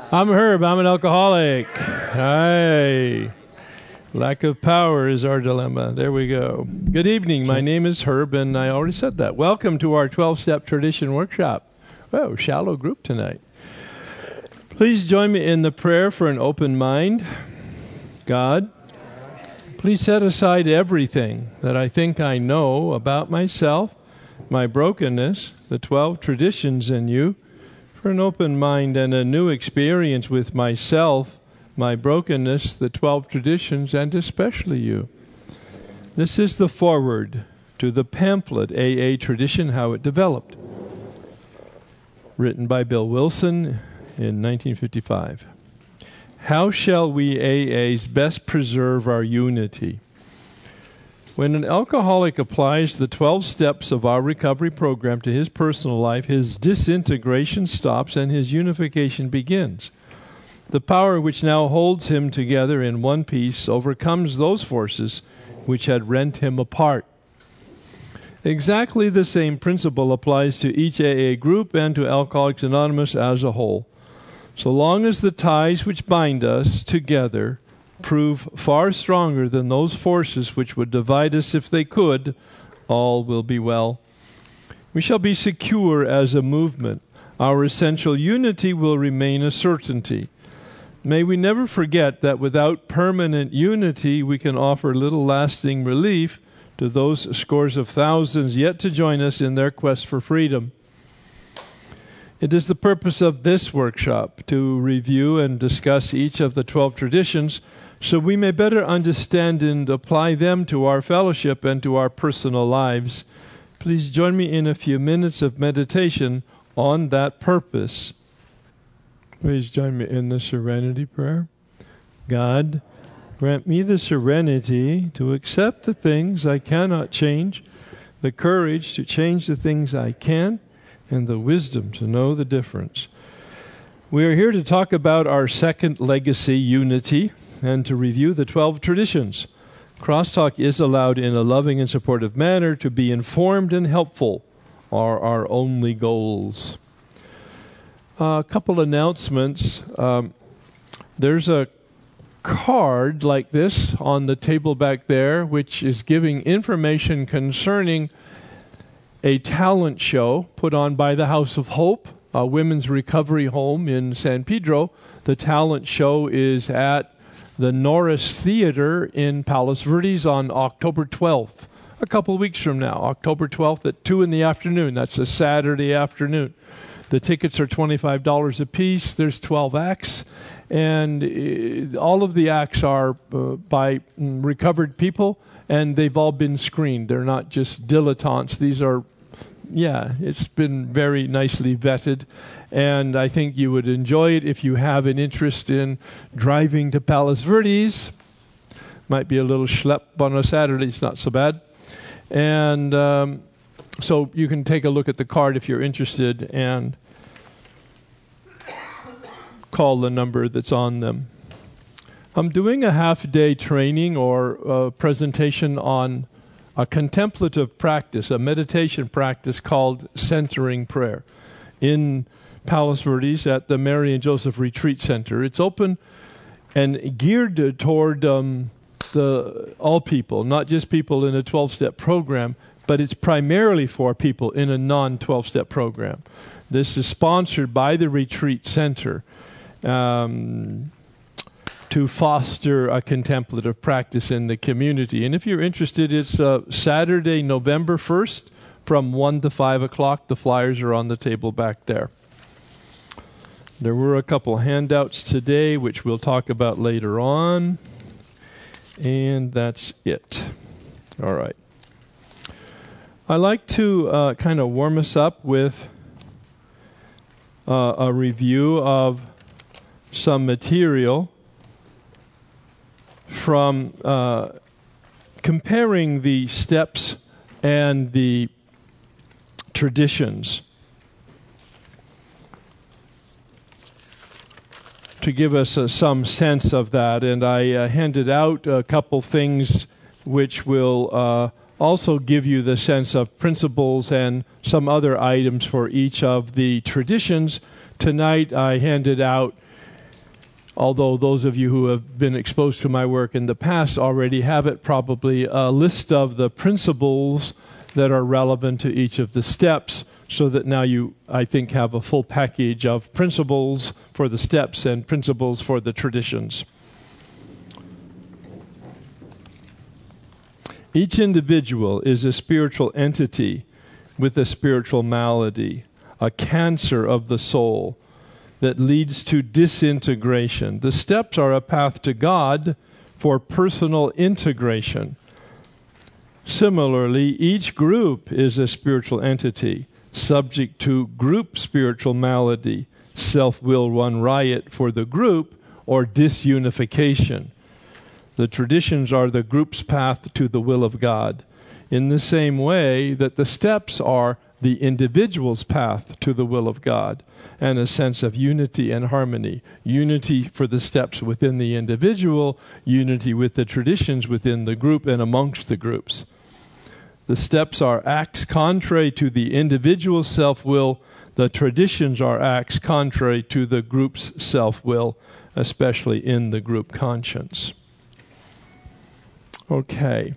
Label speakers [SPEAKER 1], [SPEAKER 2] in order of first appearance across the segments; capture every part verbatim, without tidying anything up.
[SPEAKER 1] I'm Herb. I'm an alcoholic. Hi. Lack of power is our dilemma. There we go. Good evening. My name is Herb, and I already said that. Welcome to our twelve-step tradition workshop. Whoa, shallow group tonight. Please join me in the prayer for an open mind. God, please set aside everything that I think I know about myself, my brokenness, the twelve traditions in you, for an open mind and a new experience with myself, my brokenness, the twelve traditions, and especially you. This is the foreword to the pamphlet, A A Tradition, How It Developed, written by Bill Wilson in nineteen fifty-five. How shall we A As best preserve our unity? When an alcoholic applies the twelve steps of our recovery program to his personal life, his disintegration stops and his unification begins. The power which now holds him together in one piece overcomes those forces which had rent him apart. Exactly the same principle applies to each A A group and to Alcoholics Anonymous as a whole. So long as the ties which bind us together prove far stronger than those forces which would divide us if they could, all will be well. We shall be secure as a movement. Our essential unity will remain a certainty. May we never forget that without permanent unity, we can offer little lasting relief to those scores of thousands yet to join us in their quest for freedom. It is the purpose of this workshop to review and discuss each of the twelve traditions so we may better understand and apply them to our fellowship and to our personal lives. Please join me in a few minutes of meditation on that purpose. Please join me in the serenity prayer. God, grant me the serenity to accept the things I cannot change, the courage to change the things I can, and the wisdom to know the difference. We are here to talk about our second legacy, unity, and to review the twelve traditions. Crosstalk is allowed in a loving and supportive manner. To be informed and helpful are our only goals. A couple announcements. Um, there's a card like this on the table back there, which is giving information concerning a talent show put on by the House of Hope, a women's recovery home in San Pedro. The talent show is at the Norris Theater in Palos Verdes on October twelfth, a couple of weeks from now, October twelfth at two in the afternoon. That's a Saturday afternoon. The tickets are twenty-five dollars a piece. There's twelve acts, and uh, all of the acts are uh, by mm, recovered people, and they've all been screened. They're not just dilettantes. These are, yeah, it's been very nicely vetted, and I think you would enjoy it if you have an interest in driving to Palos Verdes. Might be a little schlep on a Saturday. It's not so bad. And um, so you can take a look at the card if you're interested and call the number that's on them. I'm doing a half-day training or uh, presentation on a contemplative practice, a meditation practice called centering prayer in Palos Verdes at the Mary and Joseph Retreat Center. It's open and geared toward um, the all people, not just people in a twelve-step program, but it's primarily for people in a non-twelve-step program. This is sponsored by the Retreat Center um, to foster a contemplative practice in the community. And if you're interested, it's uh, Saturday, November first from one to five o'clock. The flyers are on the table back there. There were a couple handouts today, which we'll talk about later on. And that's it. All right. I like to uh, kind of warm us up with uh, a review of some material from uh, comparing the steps and the traditions to give us uh, some sense of that. And I uh, handed out a couple things which will uh, also give you the sense of principles and some other items for each of the traditions. Tonight I handed out although those of you who have been exposed to my work in the past already have it, probably a list of the principles that are relevant to each of the steps, so that now you, I think, have a full package of principles for the steps and principles for the traditions. Each individual is a spiritual entity with a spiritual malady, a cancer of the soul that leads to disintegration. The steps are a path to God for personal integration. Similarly, each group is a spiritual entity subject to group spiritual malady, self-will run riot for the group, or disunification. The traditions are the group's path to the will of God, in the same way that the steps are the individual's path to the will of God, and a sense of unity and harmony. Unity for the steps within the individual, unity with the traditions within the group and amongst the groups. The steps are acts contrary to the individual's self-will. The traditions are acts contrary to the group's self-will, especially in the group conscience. Okay.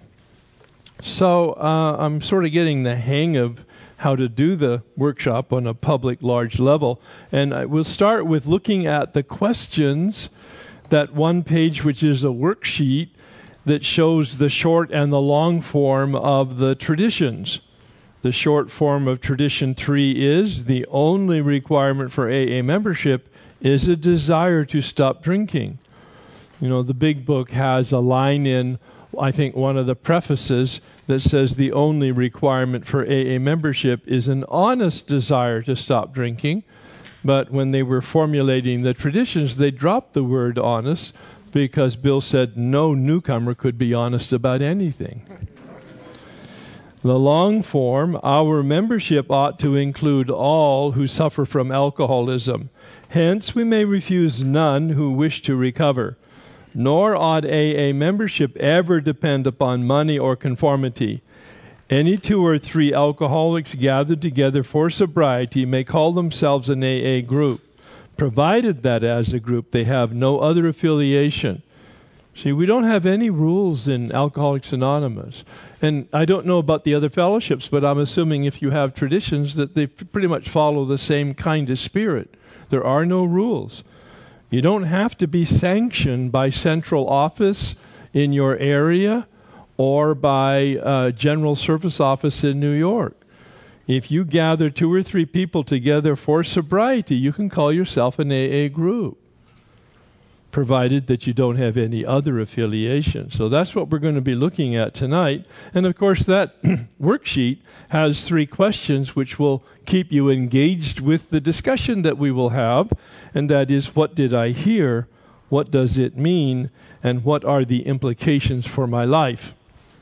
[SPEAKER 1] So uh, I'm sort of getting the hang of how to do the workshop on a public large level. And I will start with looking at the questions, that one page which is a worksheet that shows the short and the long form of the traditions. The short form of tradition three is the only requirement for A A membership is a desire to stop drinking. You know, the big book has a line in, I think, one of the prefaces that says the only requirement for A A membership is an honest desire to stop drinking. But when they were formulating the traditions, they dropped the word honest because Bill said no newcomer could be honest about anything. The long form, our membership ought to include all who suffer from alcoholism. Hence, we may refuse none who wish to recover. Nor ought A A membership ever depend upon money or conformity. Any two or three alcoholics gathered together for sobriety may call themselves an A A group, provided that as a group they have no other affiliation. See, we don't have any rules in Alcoholics Anonymous. And I don't know about the other fellowships, but I'm assuming if you have traditions that they pretty much follow the same kind of spirit. There are no rules. You don't have to be sanctioned by central office in your area or by uh, general service office in New York. If you gather two or three people together for sobriety, you can call yourself an A A group, provided that you don't have any other affiliation. So that's what we're going to be looking at tonight. And of course, that worksheet has three questions which will keep you engaged with the discussion that we will have. And that is, what did I hear? What does it mean? And what are the implications for my life?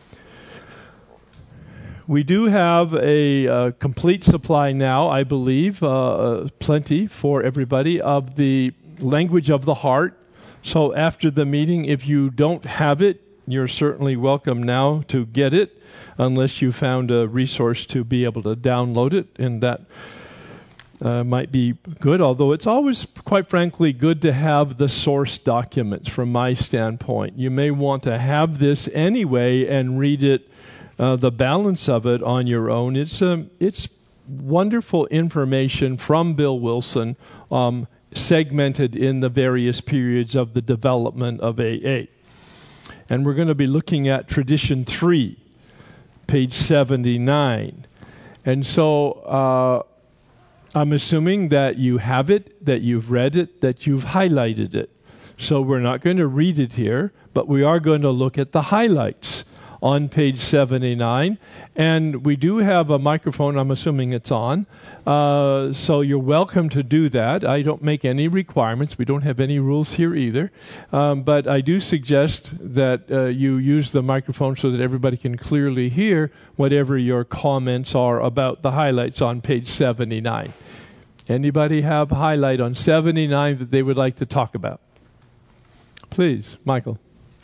[SPEAKER 1] We do have a uh, complete supply now, I believe, uh, plenty for everybody, of the language of the heart. So after the meeting, if you don't have it, you're certainly welcome now to get it, unless you found a resource to be able to download it, and that uh, might be good, although it's always, quite frankly, good to have the source documents from my standpoint. You may want to have this anyway and read it, uh, the balance of it on your own. It's, um, it's wonderful information from Bill Wilson, um, segmented in the various periods of the development of A A. And we're going to be looking at tradition three, page seventy-nine. And so uh, I'm assuming that you have it, that you've read it, that you've highlighted it. So we're not going to read it here, but we are going to look at the highlights on page seventy-nine. And we do have a microphone, I'm assuming it's on. Uh, so you're welcome to do that. I don't make any requirements. We don't have any rules here either. Um, but I do suggest that uh, you use the microphone so that everybody can clearly hear whatever your comments are about the highlights on page seventy-nine. Anybody have a highlight on seventy-nine that they would like to talk about? Please, Michael.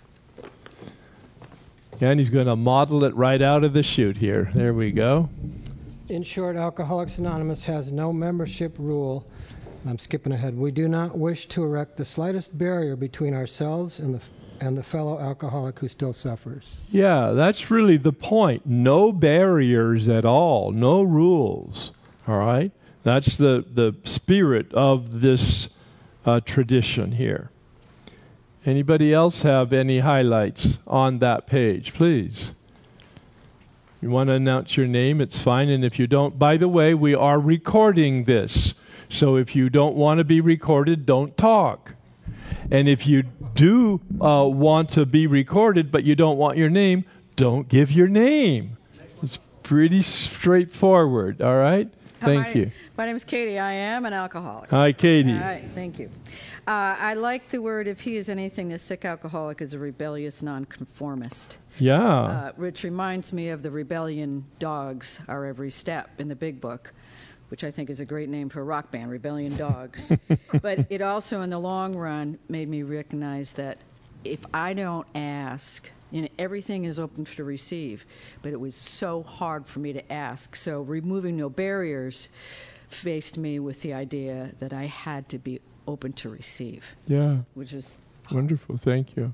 [SPEAKER 1] And he's going to model it right out of the chute here. There we go.
[SPEAKER 2] In short, Alcoholics Anonymous has no membership rule I'm skipping ahead. We do not wish to erect the slightest barrier between ourselves and the and the fellow alcoholic who still suffers.
[SPEAKER 1] Yeah, that's really the point. No barriers at all. No rules. All right? That's the, the spirit of this uh, tradition here. Anybody else have any highlights on that page, please? You want to announce your name, it's fine. And if you don't, by the way, we are recording this. So if you don't want to be recorded, don't talk. And if you do uh, want to be recorded, but you don't want your name, don't give your name. It's pretty straightforward, all right? Thank
[SPEAKER 3] Hi,
[SPEAKER 1] you.
[SPEAKER 3] My name is Katie. I am an alcoholic.
[SPEAKER 1] Hi, Katie.
[SPEAKER 3] All right, thank you. Uh, I like the word, if he is anything, the sick alcoholic is a rebellious nonconformist.
[SPEAKER 1] Yeah.
[SPEAKER 3] Uh, which reminds me of the rebellion dogs, Our Every Step, in the Big Book, which I think is a great name for a rock band, Rebellion Dogs. But it also, in the long run, made me recognize that if I don't ask, you know, everything is open to receive, but it was so hard for me to ask. So removing no barriers faced me with the idea that I had to be open to receive.
[SPEAKER 1] Yeah.
[SPEAKER 3] Which is
[SPEAKER 1] wonderful. Thank you.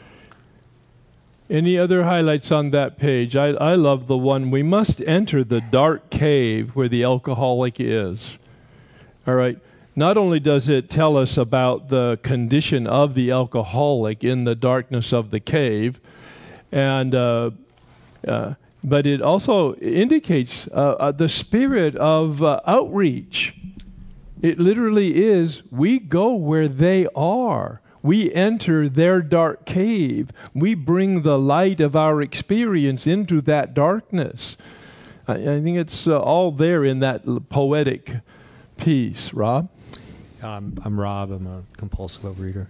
[SPEAKER 1] Any other highlights on that page? I, I love the one, we must enter the dark cave where the alcoholic is. All right. Not only does it tell us about the condition of the alcoholic in the darkness of the cave, and uh, uh, but it also indicates uh, uh, the spirit of uh, outreach. It literally is, we go where they are. We enter their dark cave. We bring the light of our experience into that darkness. I, I think it's uh, all there in that l- poetic piece. Rob?
[SPEAKER 4] Um, I'm Rob. I'm a compulsive overeater.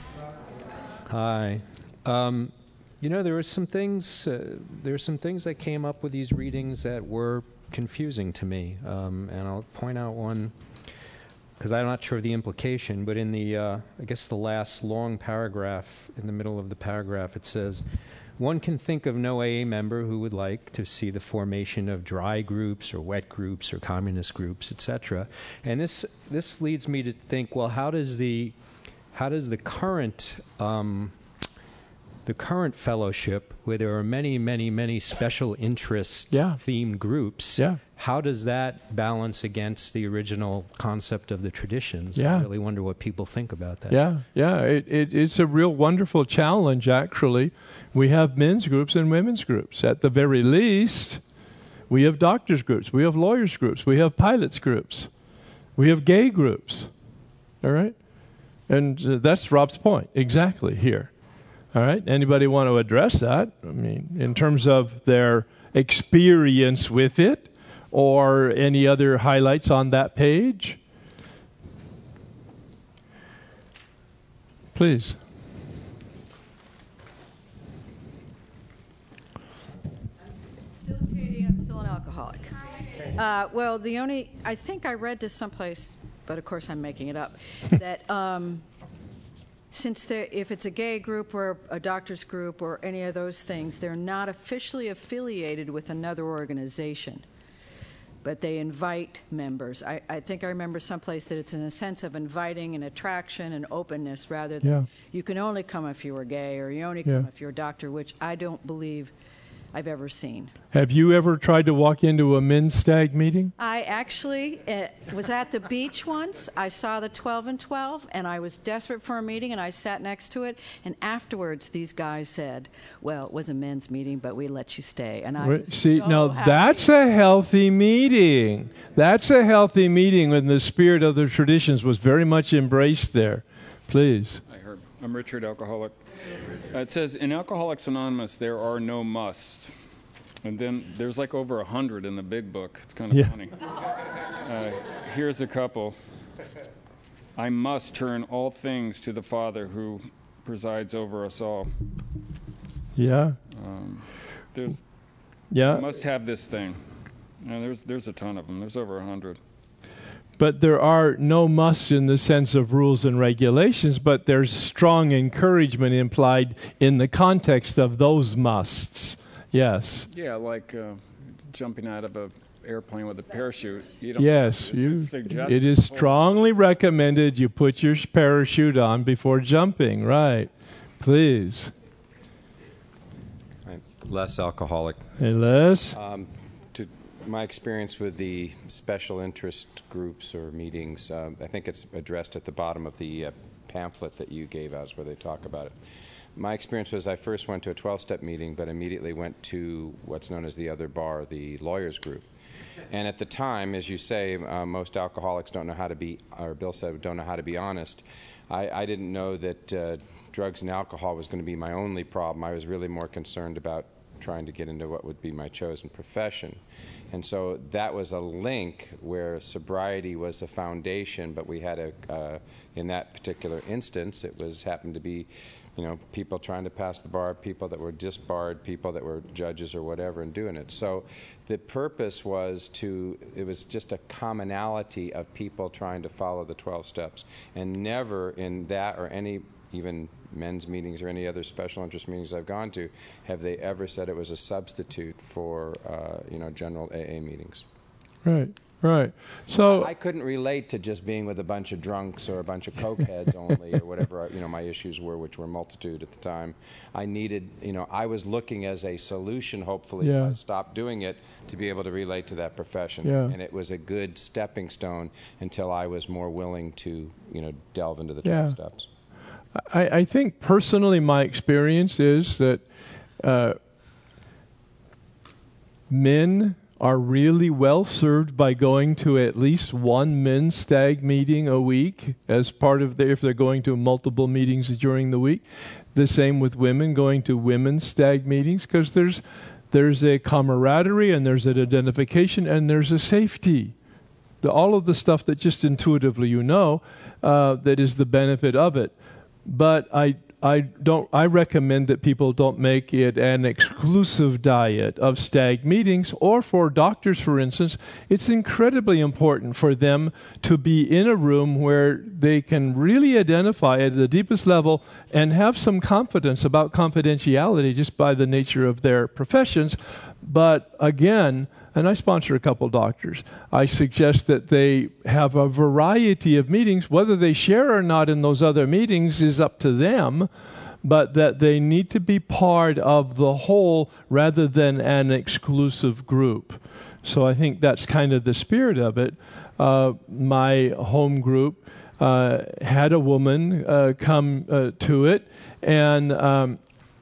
[SPEAKER 4] Hi. Um, you know, there were some things. Uh, there were some things that came up with these readings that were confusing to me, um, and I'll point out one, because I'm not sure of the implication, but in the, uh, I guess the last long paragraph, in the middle of the paragraph, it says, one can think of no A A member who would like to see the formation of dry groups or wet groups or communist groups, et cetera. And this this leads me to think, well, how does the how does the current um, the current fellowship, where there are many, many, many special interest
[SPEAKER 1] Yeah.
[SPEAKER 4] themed groups,
[SPEAKER 1] Yeah.
[SPEAKER 4] how does that balance against the original concept of the traditions?
[SPEAKER 1] Yeah.
[SPEAKER 4] I really wonder what people think about that.
[SPEAKER 1] Yeah, yeah. It, it, it's a real wonderful challenge, actually. We have men's groups and women's groups. At the very least, we have doctors' groups. We have lawyers' groups. We have pilots' groups. We have gay groups. All right? And uh, that's Rob's point exactly here. All right? Anybody want to address that? I mean, in terms of their experience with it, or any other highlights on that page? Please.
[SPEAKER 3] still Katie, I'm still an alcoholic. Uh, well, the only, I think I read this someplace, but of course I'm making it up, that um, since there, if it's a gay group or a doctor's group or any of those things, they're not officially affiliated with another organization, but they invite members. I, I think I remember someplace that it's in a sense of inviting and attraction and openness rather than
[SPEAKER 1] Yeah.
[SPEAKER 3] you can only come if you were gay or you only come
[SPEAKER 1] Yeah.
[SPEAKER 3] if you're a doctor, which I don't believe I've ever seen.
[SPEAKER 1] Have you ever tried to walk into a men's stag meeting?
[SPEAKER 3] I actually uh, was at the beach once. I saw the twelve and twelve, and I was desperate for a meeting, and I sat next to it. And afterwards, these guys said, well, it was a men's meeting, but we let you stay. And I
[SPEAKER 1] Right.
[SPEAKER 3] was
[SPEAKER 1] See,
[SPEAKER 3] so
[SPEAKER 1] now
[SPEAKER 3] happy.
[SPEAKER 1] that's a healthy meeting. That's a healthy meeting when the spirit of the traditions was very much embraced there. Please.
[SPEAKER 5] Hi, Herb. I'm Richard, alcoholic. Uh, it says, in Alcoholics Anonymous, there are no musts. And then there's like over a hundred in the big book. It's kind of
[SPEAKER 1] Yeah.
[SPEAKER 5] funny. Uh, here's a couple. I must turn all things to the Father who presides over us all.
[SPEAKER 1] Yeah.
[SPEAKER 5] Um, there's,
[SPEAKER 1] Yeah.
[SPEAKER 5] I must have this thing. And there's, there's a ton of them. There's over a hundred.
[SPEAKER 1] But there are no musts in the sense of rules and regulations, but there's strong encouragement implied in the context of those musts. Yes.
[SPEAKER 5] Yeah, like uh, jumping out of a airplane with a parachute. You don't,
[SPEAKER 1] Yes,
[SPEAKER 5] it's
[SPEAKER 1] you,
[SPEAKER 5] a suggestion.
[SPEAKER 1] it is strongly recommended you put your parachute on before jumping, right? Please.
[SPEAKER 6] I'm less alcoholic.
[SPEAKER 1] Hey, Les?
[SPEAKER 6] Um, to my experience with the special interest groups or meetings, um, I think it's addressed at the bottom of the uh, pamphlet that you gave us where they talk about it. My experience was I first went to a twelve-step meeting, but immediately went to what's known as the other bar, the lawyers group. And at the time, as you say, uh, most alcoholics don't know how to be, or Bill said, don't know how to be honest. I, I didn't know that uh, drugs and alcohol was going to be my only problem. I was really more concerned about trying to get into what would be my chosen profession. And so that was a link where sobriety was a foundation, but we had a, uh, in that particular instance, it was happened to be, you know, people trying to pass the bar, people that were disbarred, people that were judges or whatever and doing it. So the purpose was to, it was just a commonality of people trying to follow the twelve steps. And never in that or any, even men's meetings or any other special interest meetings I've gone to, have they ever said it was a substitute for, uh, you know, general A A meetings.
[SPEAKER 1] Right, right. So
[SPEAKER 6] I couldn't relate to just being with a bunch of drunks or a bunch of cokeheads only or whatever, you know, my issues were, which were multitude at the time. I needed, you know, I was looking as a solution, hopefully,
[SPEAKER 1] Yeah.
[SPEAKER 6] if I stopped doing it, to be able to relate to that profession.
[SPEAKER 1] Yeah.
[SPEAKER 6] And it was a good stepping stone until I was more willing to, you know, delve into the
[SPEAKER 1] Yeah.
[SPEAKER 6] twelve steps.
[SPEAKER 1] I, I think personally my experience is that uh, men are really well served by going to at least one men's stag meeting a week as part of their, if they're going to multiple meetings during the week. The same with women going to women's stag meetings, because there's there's a camaraderie and there's an identification and there's a safety. The, all of the stuff that just intuitively you know uh, that is the benefit of it. But I I don't I recommend that people don't make it an exclusive diet of stag meetings, or for doctors, for instance, it's incredibly important for them to be in a room where they can really identify at the deepest level and have some confidence about confidentiality just by the nature of their professions. But again, and I sponsor a couple doctors, I suggest that they have a variety of meetings. Whether they share or not in those other meetings is up to them, but that they need to be part of the whole rather than an exclusive group. So I think that's kind of the spirit of it. Uh, my home group uh, had a woman uh, come uh, to it, and um,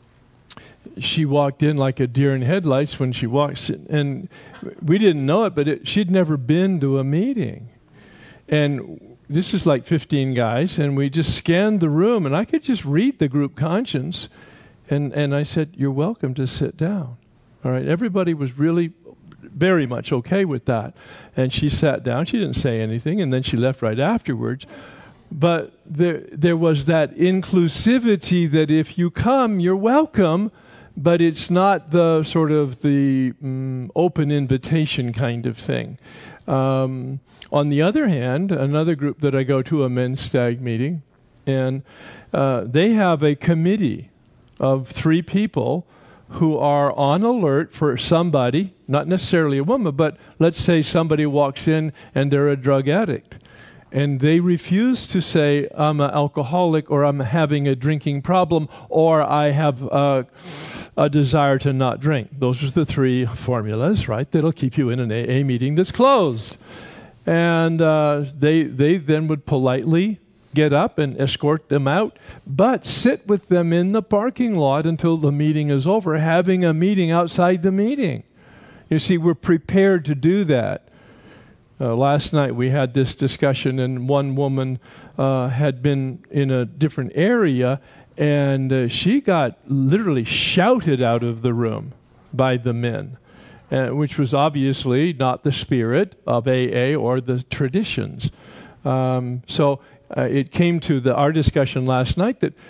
[SPEAKER 1] she walked in like a deer in headlights when she walks in, and we didn't know it, but it, she'd never been to a meeting. And this is like fifteen guys, and we just scanned the room, and I could just read the group conscience, and, and I said, "You're welcome to sit down." All right, everybody was really very much okay with that. And she sat down, she didn't say anything, and then she left right afterwards. But there there was that inclusivity that if you come, you're welcome, but it's not the sort of the um, open invitation kind of thing. Um, on the other hand, another group that I go to, a men's stag meeting, and uh, they have a committee of three people who are on alert for somebody, not necessarily a woman, but let's say somebody walks in and they're a drug addict. And they refuse to say, I'm an alcoholic, or I'm having a drinking problem, or I have uh, a desire to not drink. Those are the three formulas, right, that'll keep you in an A A meeting that's closed. And uh, they they then would politely get up and escort them out, but sit with them in the parking lot until the meeting is over, having a meeting outside the meeting. You see, we're prepared to do that. Uh, last night we had this discussion, and one woman uh, had been in a different area, and uh, she got literally shouted out of the room by the men, uh, which was obviously not the spirit of A A or the traditions. Um, so uh, it came to the, our discussion last night that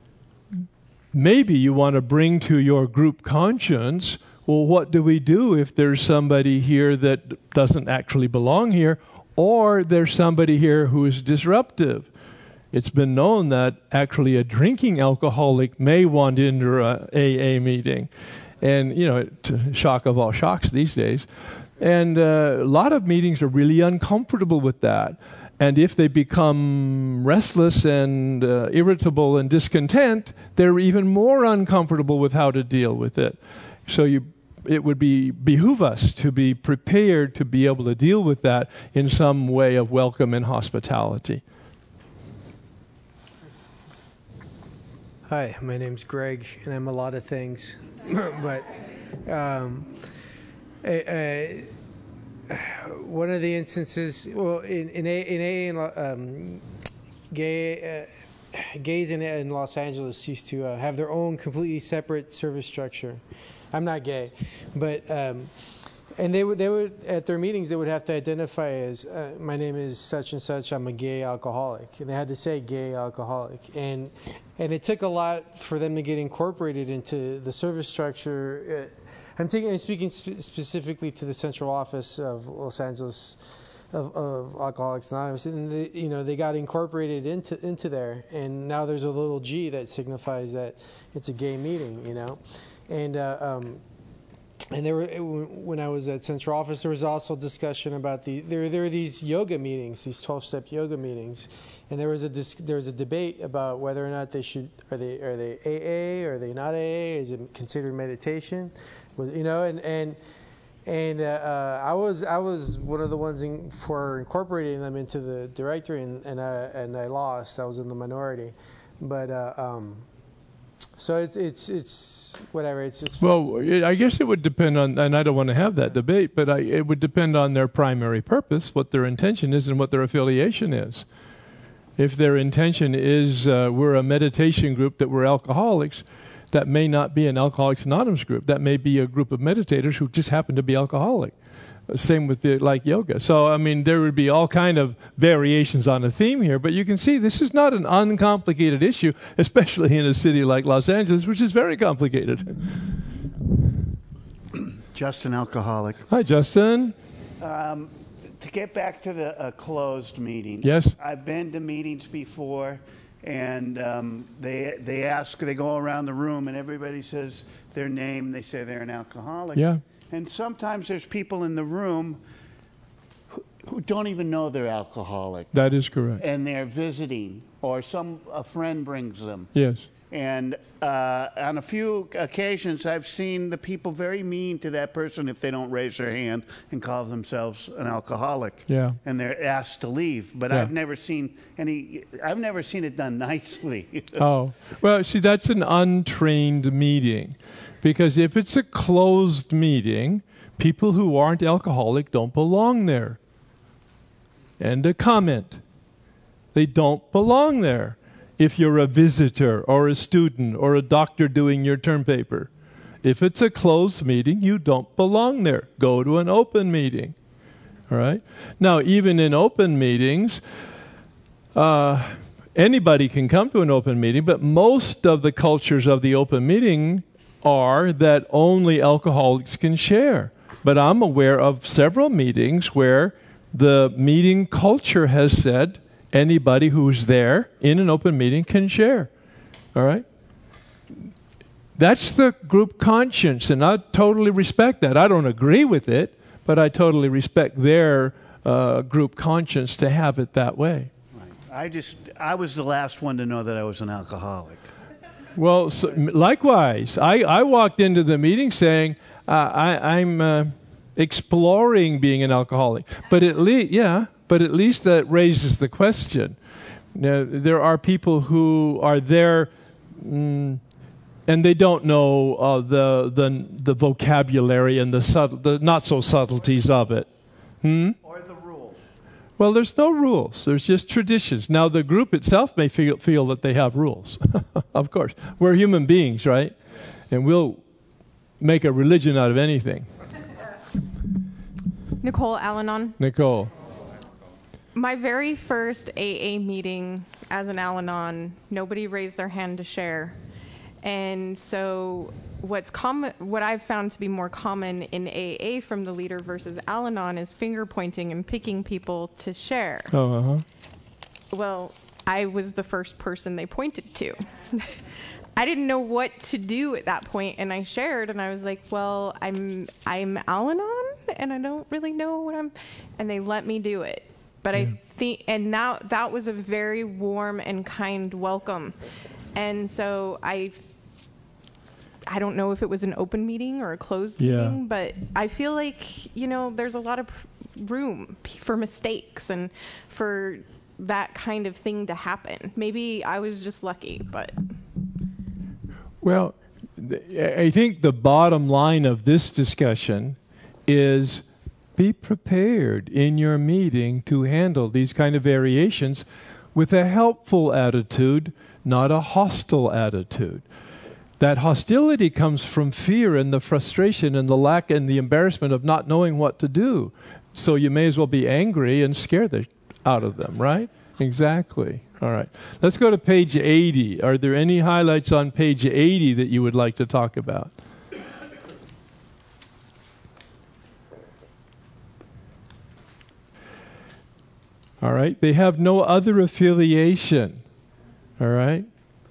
[SPEAKER 1] maybe you want to bring to your group conscience, well, what do we do if there's somebody here that doesn't actually belong here, or there's somebody here who is disruptive? It's been known that actually a drinking alcoholic may wander into a A A meeting. And, you know, to shock of all shocks these days, And uh, a lot of meetings are really uncomfortable with that. And if they become restless and uh, irritable and discontent, they're even more uncomfortable with how to deal with it. So you, it would be behoove us to be prepared to be able to deal with that in some way of welcome and hospitality.
[SPEAKER 7] Hi, my name's Greg, and I'm a lot of things. but um, I, I, one of the instances, well, in in A, in, A, in um, gay uh, gays in, in Los Angeles used to uh, have their own completely separate service structure. I'm not gay, but um, and they would they would at their meetings they would have to identify as uh, my name is such and such. I'm a gay alcoholic, and they had to say gay alcoholic, and and it took a lot for them to get incorporated into the service structure. Uh, I'm taking I'm speaking sp- specifically to the central office of Los Angeles of, of Alcoholics Anonymous, and they, you know they got incorporated into into there, and now there's a little G that signifies that it's a gay meeting, you know. And uh, um, and there were when I was at central office, there was also discussion about the there there were these yoga meetings, these twelve-step yoga meetings, and there was a dis, there was a debate about whether or not they should are they are they A A or are they not A A? Is it considered meditation? Was you know and and and uh, uh, I was I was one of the ones in, for incorporating them into the directory, and and I and I lost. I was in the minority, but. Uh, um, So it's it's it's whatever. It's just
[SPEAKER 1] well. I guess it would depend on, and I don't want to have that debate, but I, it would depend on their primary purpose, what their intention is, and what their affiliation is. If their intention is uh, we're a meditation group that we're alcoholics, that may not be an Alcoholics Anonymous group. That may be a group of meditators who just happen to be alcoholic. Same with the, like yoga. So, I mean, there would be all kind of variations on a theme here, but you can see this is not an uncomplicated issue, especially in a city like Los Angeles, which is very complicated.
[SPEAKER 8] Justin, alcoholic.
[SPEAKER 1] Hi, Justin.
[SPEAKER 8] Um, to get back to the uh, closed meeting.
[SPEAKER 1] Yes.
[SPEAKER 8] I've been to meetings before, and um, they they ask, they go around the room, and everybody says their name. They say they're an alcoholic.
[SPEAKER 1] Yeah.
[SPEAKER 8] And sometimes there's people in the room who, who don't even know they're alcoholic.
[SPEAKER 1] That is correct.
[SPEAKER 8] And they're visiting, or some a friend brings them.
[SPEAKER 1] Yes.
[SPEAKER 8] And uh, on a few occasions, I've seen the people very mean to that person if they don't raise their hand and call themselves an alcoholic.
[SPEAKER 1] Yeah.
[SPEAKER 8] And they're asked to leave. But
[SPEAKER 1] Yeah.
[SPEAKER 8] I've never seen any. I've never seen it done nicely.
[SPEAKER 1] Oh, well, see, that's an untrained meeting. Because if it's a closed meeting, people who aren't alcoholic don't belong there. And a comment. They don't belong there. If you're a visitor or a student or a doctor doing your term paper. If it's a closed meeting, you don't belong there. Go to an open meeting. All right? Now, even in open meetings, uh, anybody can come to an open meeting, but most of the cultures of the open meeting are that only alcoholics can share. But I'm aware of several meetings where the meeting culture has said anybody who's there in an open meeting can share. All right? That's the group conscience, and I totally respect that. I don't agree with it, but I totally respect their uh, group conscience to have it that way.
[SPEAKER 8] Right. I just, I was the last one to know that I was an alcoholic.
[SPEAKER 1] Well, so, likewise, I, I walked into the meeting saying uh, I, I'm uh, exploring being an alcoholic, but at least, yeah, but at least that raises the question. Now, there are people who are there, mm, and they don't know uh, the the the vocabulary and the subtle, the not so subtleties of it. Hmm?
[SPEAKER 8] Or the rules.
[SPEAKER 1] Well, there's no rules. There's just traditions. Now, the group itself may feel, feel that they have rules. Of course. We're human beings, right? And we'll make a religion out of anything.
[SPEAKER 9] Nicole Al-Anon.
[SPEAKER 1] Nicole.
[SPEAKER 9] My very first A A meeting as an Al-Anon, nobody raised their hand to share. And so what's common, what I've found to be more common in A A from the leader versus Al-Anon is finger pointing and picking people to share.
[SPEAKER 1] Oh, uh-huh.
[SPEAKER 9] Well, I was the first person they pointed to. I didn't know what to do at that point, and I shared, and I was like, well, I'm I'm Al-Anon, and I don't really know what I'm, and they let me do it. But yeah. I think, and now that was a very warm and kind welcome. And so I, I don't know if it was an open meeting or a closed yeah. meeting, but I feel like, you know, there's a lot of room for mistakes and for that kind of thing to happen. Maybe I was just lucky, but.
[SPEAKER 1] Well, I think the bottom line of this discussion is be prepared in your meeting to handle these kind of variations with a helpful attitude, not a hostile attitude. That hostility comes from fear and the frustration and the lack and the embarrassment of not knowing what to do. So you may as well be angry and scare the out of them, right? Exactly. All right. Let's go to page eighty. Are there any highlights on page eighty that you would like to talk about? All right. They have no other affiliation. All right.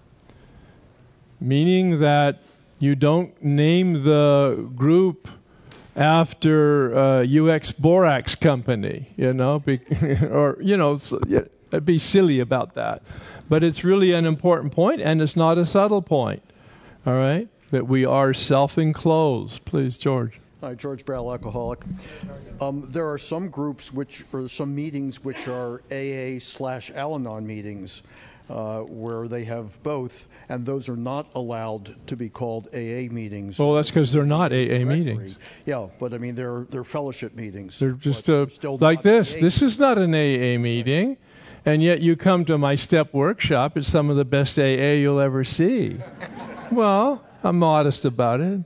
[SPEAKER 1] Meaning that you don't name the group after uh, U X Borax Company, you know, be, or, you know, so, yeah, be silly about that. But it's really an important point, and it's not a subtle point, all right, that we are self-enclosed. Please, George.
[SPEAKER 10] Hi, George Barrel, alcoholic. Um, there are some groups which, or some meetings which are A A slash Al-Anon meetings, Uh, where they have both, and those are not allowed to be called A A meetings.
[SPEAKER 1] Well, that's because they're not A A meetings.
[SPEAKER 10] Yeah, but I mean, they're they're fellowship meetings.
[SPEAKER 1] They're just uh, they're like this. A A. This is not an A A meeting, and yet you come to my STEP workshop. It's some of the best A A you'll ever see. Well, I'm modest about it.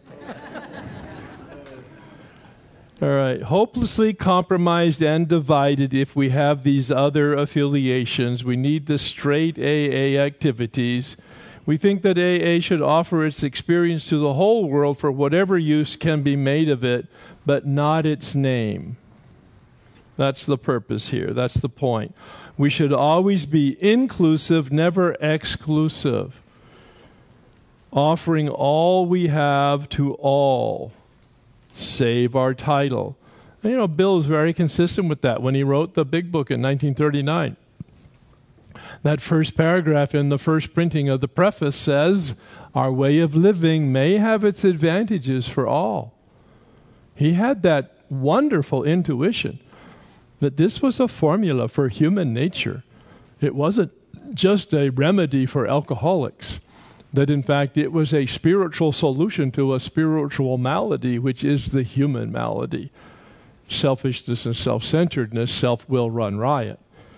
[SPEAKER 1] All right. Hopelessly compromised and divided if we have these other affiliations. We need the straight A A activities. We think that A A should offer its experience to the whole world for whatever use can be made of it, but not its name. That's the purpose here. That's the point. We should always be inclusive, never exclusive, offering all we have to all. Save our title. And, you know, Bill is very consistent with that when he wrote the Big Book in nineteen thirty-nine. That first paragraph in the first printing of the preface says, our way of living may have its advantages for all. He had that wonderful intuition that this was a formula for human nature. It wasn't just a remedy for alcoholics. That in fact it was a spiritual solution to a spiritual malady, which is the human malady. Selfishness and self-centeredness, self-will run riot.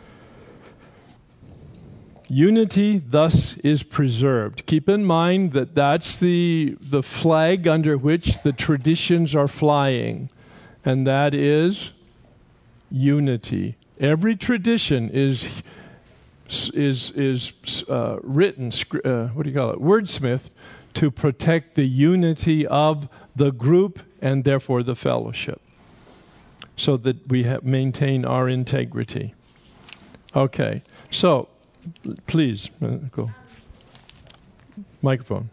[SPEAKER 1] Unity thus is preserved. Keep in mind that that's the, the flag under which the traditions are flying, and that is unity. Every tradition is is is uh, written, uh, what do you call it, wordsmithed, to protect the unity of the group and therefore the fellowship, so that we have maintain our integrity. Okay, so please uh, go. Microphone.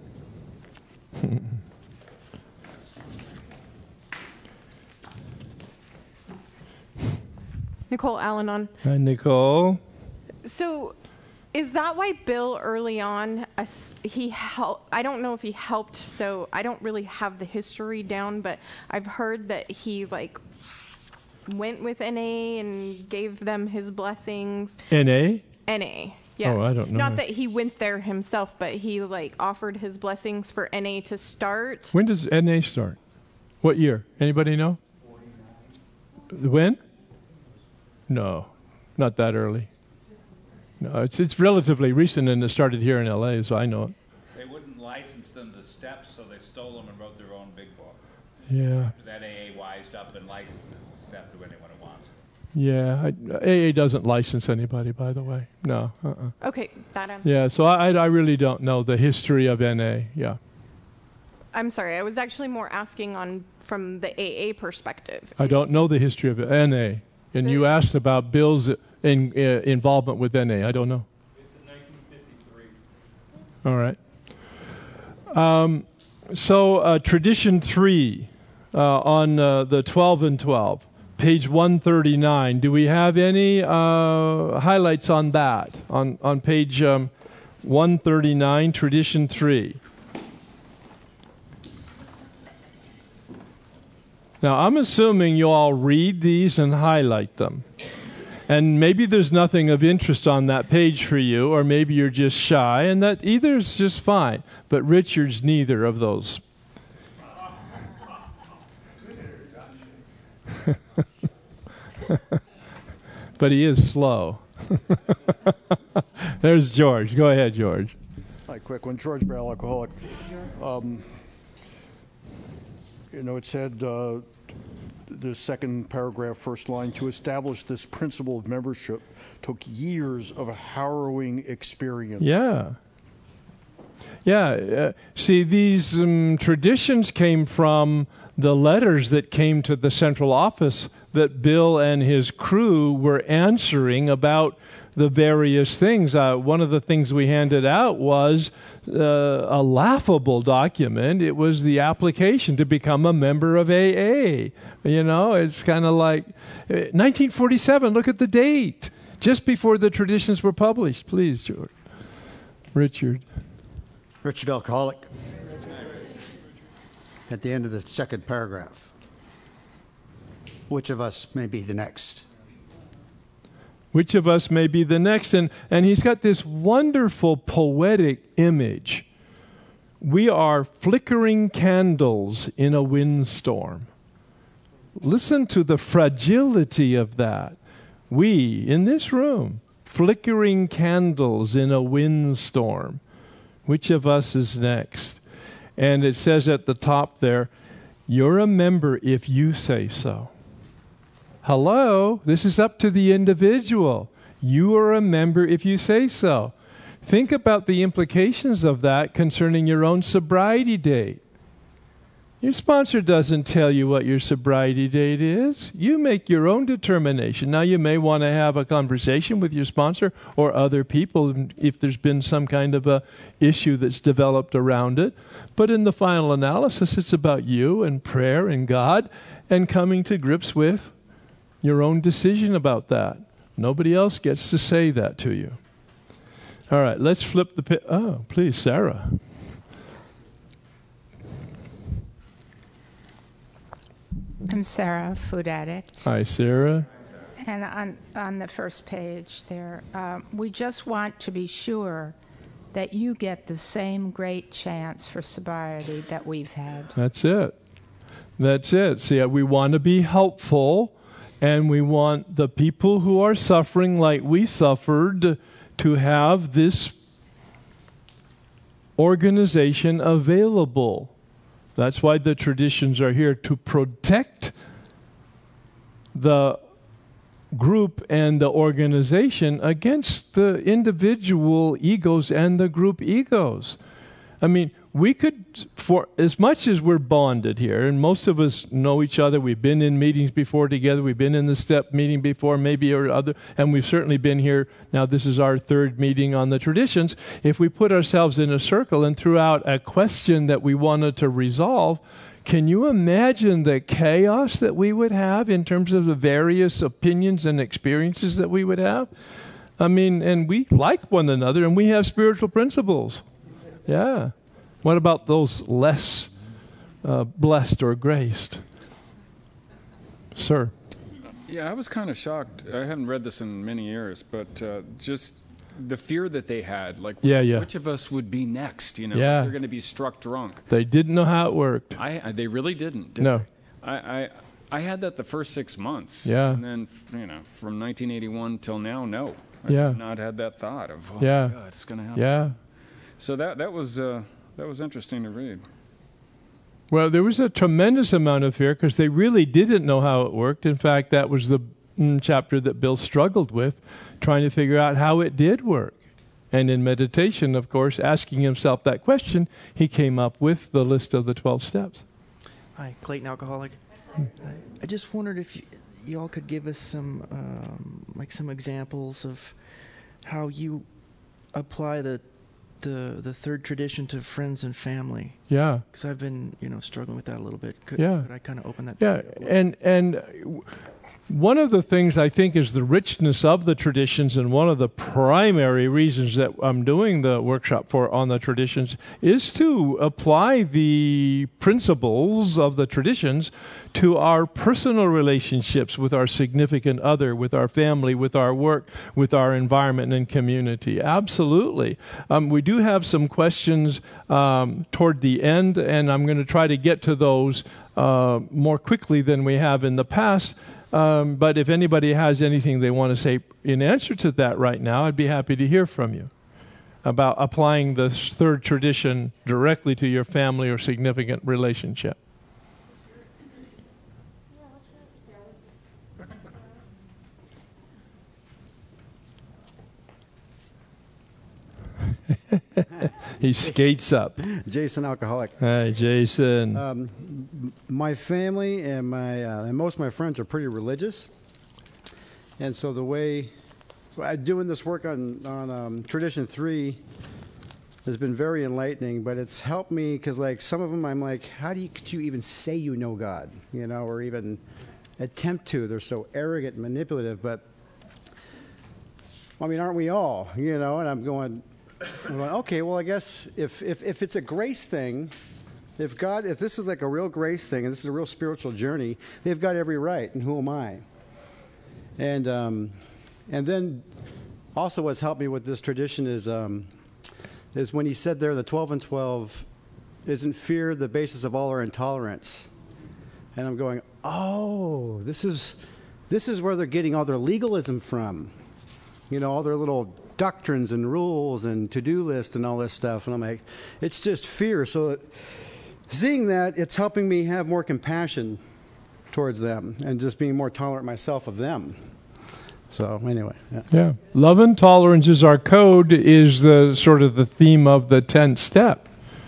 [SPEAKER 9] Nicole Al-Anon.
[SPEAKER 1] Hi, Nicole.
[SPEAKER 9] So, is that why Bill early on, uh, he helped? I don't know if he helped, so I don't really have the history down, but I've heard that he like went with N A and gave them his blessings.
[SPEAKER 1] N A?
[SPEAKER 9] N A, yeah.
[SPEAKER 1] Oh, I don't know.
[SPEAKER 9] Not that he went there himself, but he like offered his blessings for N A to start.
[SPEAKER 1] When does N A start? What year? Anybody know? When? No, not that early. No, it's it's relatively recent, and it started here in L A, so I know it.
[SPEAKER 11] They wouldn't license them the steps, so they stole them and wrote their own big book.
[SPEAKER 1] Yeah.
[SPEAKER 11] After that, A A wised up and licenses the step to anyone who wants.
[SPEAKER 1] Yeah, I, A A doesn't license anybody, by the way. No. Uh-uh.
[SPEAKER 9] Okay, that answers.
[SPEAKER 1] Yeah, so I I really don't know the history of N A. Yeah.
[SPEAKER 9] I'm sorry, I was actually more asking on from the A A perspective.
[SPEAKER 1] I don't know the history of N A, and you asked about Bill's in, uh, involvement with N A. I don't know.
[SPEAKER 11] It's in nineteen fifty-three.
[SPEAKER 1] All right. Um, so uh, tradition three, uh, on uh, the twelve and twelve, page one thirty-nine. Do we have any uh, highlights on that? On, on page um, one thirty-nine, tradition three. Now, I'm assuming you all read these and highlight them. And maybe there's nothing of interest on that page for you, or maybe you're just shy, and that either is just fine. But Richard's neither of those. But he is slow. There's George. Go ahead, George.
[SPEAKER 10] Hi, quick one. George Barrel, alcoholic. Um, you know, it said, uh, the second paragraph, first line, to establish this principle of membership took years of a harrowing experience.
[SPEAKER 1] Yeah. Yeah. Uh, see, these um, traditions came from the letters that came to the central office that Bill and his crew were answering about the various things. Uh, one of the things we handed out was uh, a laughable document. It was the application to become a member of A A. You know, it's kind of like uh, nineteen forty-seven, look at the date, just before the traditions were published. Please, George. Richard.
[SPEAKER 12] Richard, alcoholic. At the end of the second paragraph, which of us may be the next?
[SPEAKER 1] Which of us may be the next? And, and he's got this wonderful poetic image. We are flickering candles in a windstorm. Listen to the fragility of that. We, in this room, flickering candles in a windstorm. Which of us is next? And it says at the top there, you're a member if you say so. Hello, this is up to the individual. You are a member if you say so. Think about the implications of that concerning your own sobriety date. Your sponsor doesn't tell you what your sobriety date is. You make your own determination. Now, you may want to have a conversation with your sponsor or other people if there's been some kind of a issue that's developed around it. But in the final analysis, it's about you and prayer and God and coming to grips with your own decision about that. Nobody else gets to say that to you. All right, let's flip the... Pi- oh, please, Sarah.
[SPEAKER 13] I'm Sarah, food addict.
[SPEAKER 1] Hi, Sarah.
[SPEAKER 13] And on, on the first page there, um, we just want to be sure that you get the same great chance for sobriety that we've had.
[SPEAKER 1] That's it. That's it. See, we want to be helpful, and we want the people who are suffering like we suffered to have this organization available. That's why the traditions are here, to protect the group and the organization against the individual egos and the group egos. I mean, we could, for as much as we're bonded here, and most of us know each other, we've been in meetings before together, we've been in the STEP meeting before, maybe or other, and we've certainly been here, now this is our third meeting on the traditions. If we put ourselves in a circle and threw out a question that we wanted to resolve, can you imagine the chaos that we would have in terms of the various opinions and experiences that we would have? I mean, and we like one another, and we have spiritual principles. Yeah. What about those less uh, blessed or graced? Sir?
[SPEAKER 5] Yeah, I was kind of shocked. I hadn't read this in many years, but uh, just the fear that they had, like which,
[SPEAKER 1] yeah, yeah.
[SPEAKER 5] which of us would be next, you know,
[SPEAKER 1] yeah.
[SPEAKER 5] they're going to be struck drunk.
[SPEAKER 1] They didn't know how it worked.
[SPEAKER 5] I, I They really didn't, did
[SPEAKER 1] No.
[SPEAKER 5] they? I, I, I had that the first six months.
[SPEAKER 1] Yeah.
[SPEAKER 5] And then, you know, from nineteen eighty-one till now, no. I
[SPEAKER 1] Yeah.
[SPEAKER 5] have not had that thought of, oh
[SPEAKER 1] yeah.
[SPEAKER 5] my God, it's going to happen.
[SPEAKER 1] Yeah. So
[SPEAKER 5] that, that was... Uh, That was interesting to read.
[SPEAKER 1] Well, there was a tremendous amount of fear because they really didn't know how it worked. In fact, that was the mm, chapter that Bill struggled with, trying to figure out how it did work. And in meditation, of course, asking himself that question, he came up with the list of the twelve steps.
[SPEAKER 14] Hi, Clayton, alcoholic.
[SPEAKER 1] Hmm.
[SPEAKER 14] I just wondered if you, you all could give us some, um, like some examples of how you apply the the the third tradition to friends and family.
[SPEAKER 1] Yeah.
[SPEAKER 14] Because I've been, you know, struggling with that a little bit. Could,
[SPEAKER 1] Yeah.
[SPEAKER 14] could I kind of open that?
[SPEAKER 1] Yeah, and and one of the things I think is the richness of the traditions, and one of the primary reasons that I'm doing the workshop for on the traditions is to apply the principles of the traditions to our personal relationships with our significant other, with our family, with our work, with our environment and community. Absolutely. Um, we do have some questions um, toward the end, and I'm going to try to get to those uh, more quickly than we have in the past. Um, but if anybody has anything they want to say in answer to that right now, I'd be happy to hear from you about applying the third tradition directly to your family or significant relationship. He skates up.
[SPEAKER 15] Jason, alcoholic.
[SPEAKER 1] Hi, Jason.
[SPEAKER 15] Um, my family and my uh, and most of my friends are pretty religious, and so the way uh, doing this work on on um, tradition three has been very enlightening. But it's helped me because, like, some of them, I'm like, how do you could you even say you know God, you know, or even attempt to? They're so arrogant and manipulative. But I mean, aren't we all, you know? And I'm going. I'm going, okay, well, I guess if, if, if it's a grace thing, if God, if this is like a real grace thing, and this is a real spiritual journey, they've got every right, and who am I? And um, and then also what's helped me with this tradition is um, is when he said there, the twelve and twelve, isn't fear the basis of all our intolerance? And I'm going, oh, this is this is where they're getting all their legalism from, you know, all their little doctrines and rules and to-do lists and all this stuff. And I'm like, it's just fear. So it, seeing that, it's helping me have more compassion towards them and just being more tolerant myself of them. So anyway. Yeah.
[SPEAKER 1] Yeah. Love and tolerance is our code, is the sort of the theme of the tenth step.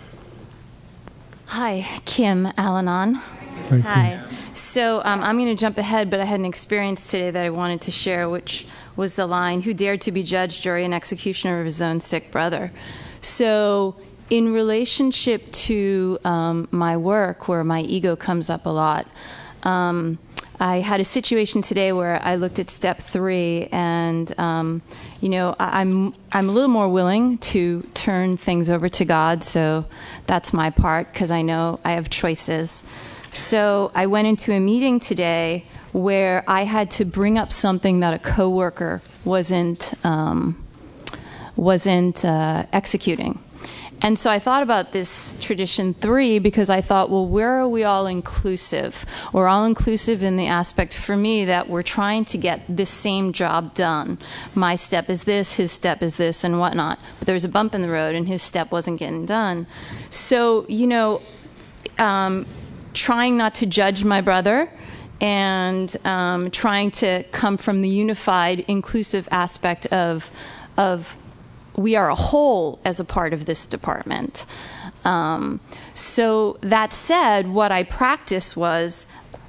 [SPEAKER 16] Hi, Kim Al-Anon.
[SPEAKER 1] Thank
[SPEAKER 16] Hi. You. So um, I'm going to jump ahead, but I had an experience today that I wanted to share, which was the line, who dared to be judge, jury, and executioner of his own sick brother. So in relationship to um, my work, where my ego comes up a lot, um, I had a situation today where I looked at step three, and um, you know, I, I'm I'm a little more willing to turn things over to God. So that's my part, because I know I have choices. So I went into a meeting today where I had to bring up something that a coworker wasn't um, wasn't uh, executing. And so I thought about this tradition three, because I thought, well, where are we all inclusive? We're all inclusive in the aspect, for me, that we're trying to get this same job done. My step is this, his step is this, and whatnot. But there was a bump in the road, and his step wasn't getting done. So, you know, um, trying not to judge my brother, and um, trying to come from the unified, inclusive aspect of of we are a whole as a part of this department. Um, so that said, what I practiced was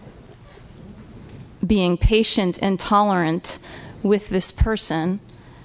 [SPEAKER 16] being patient and tolerant with this person,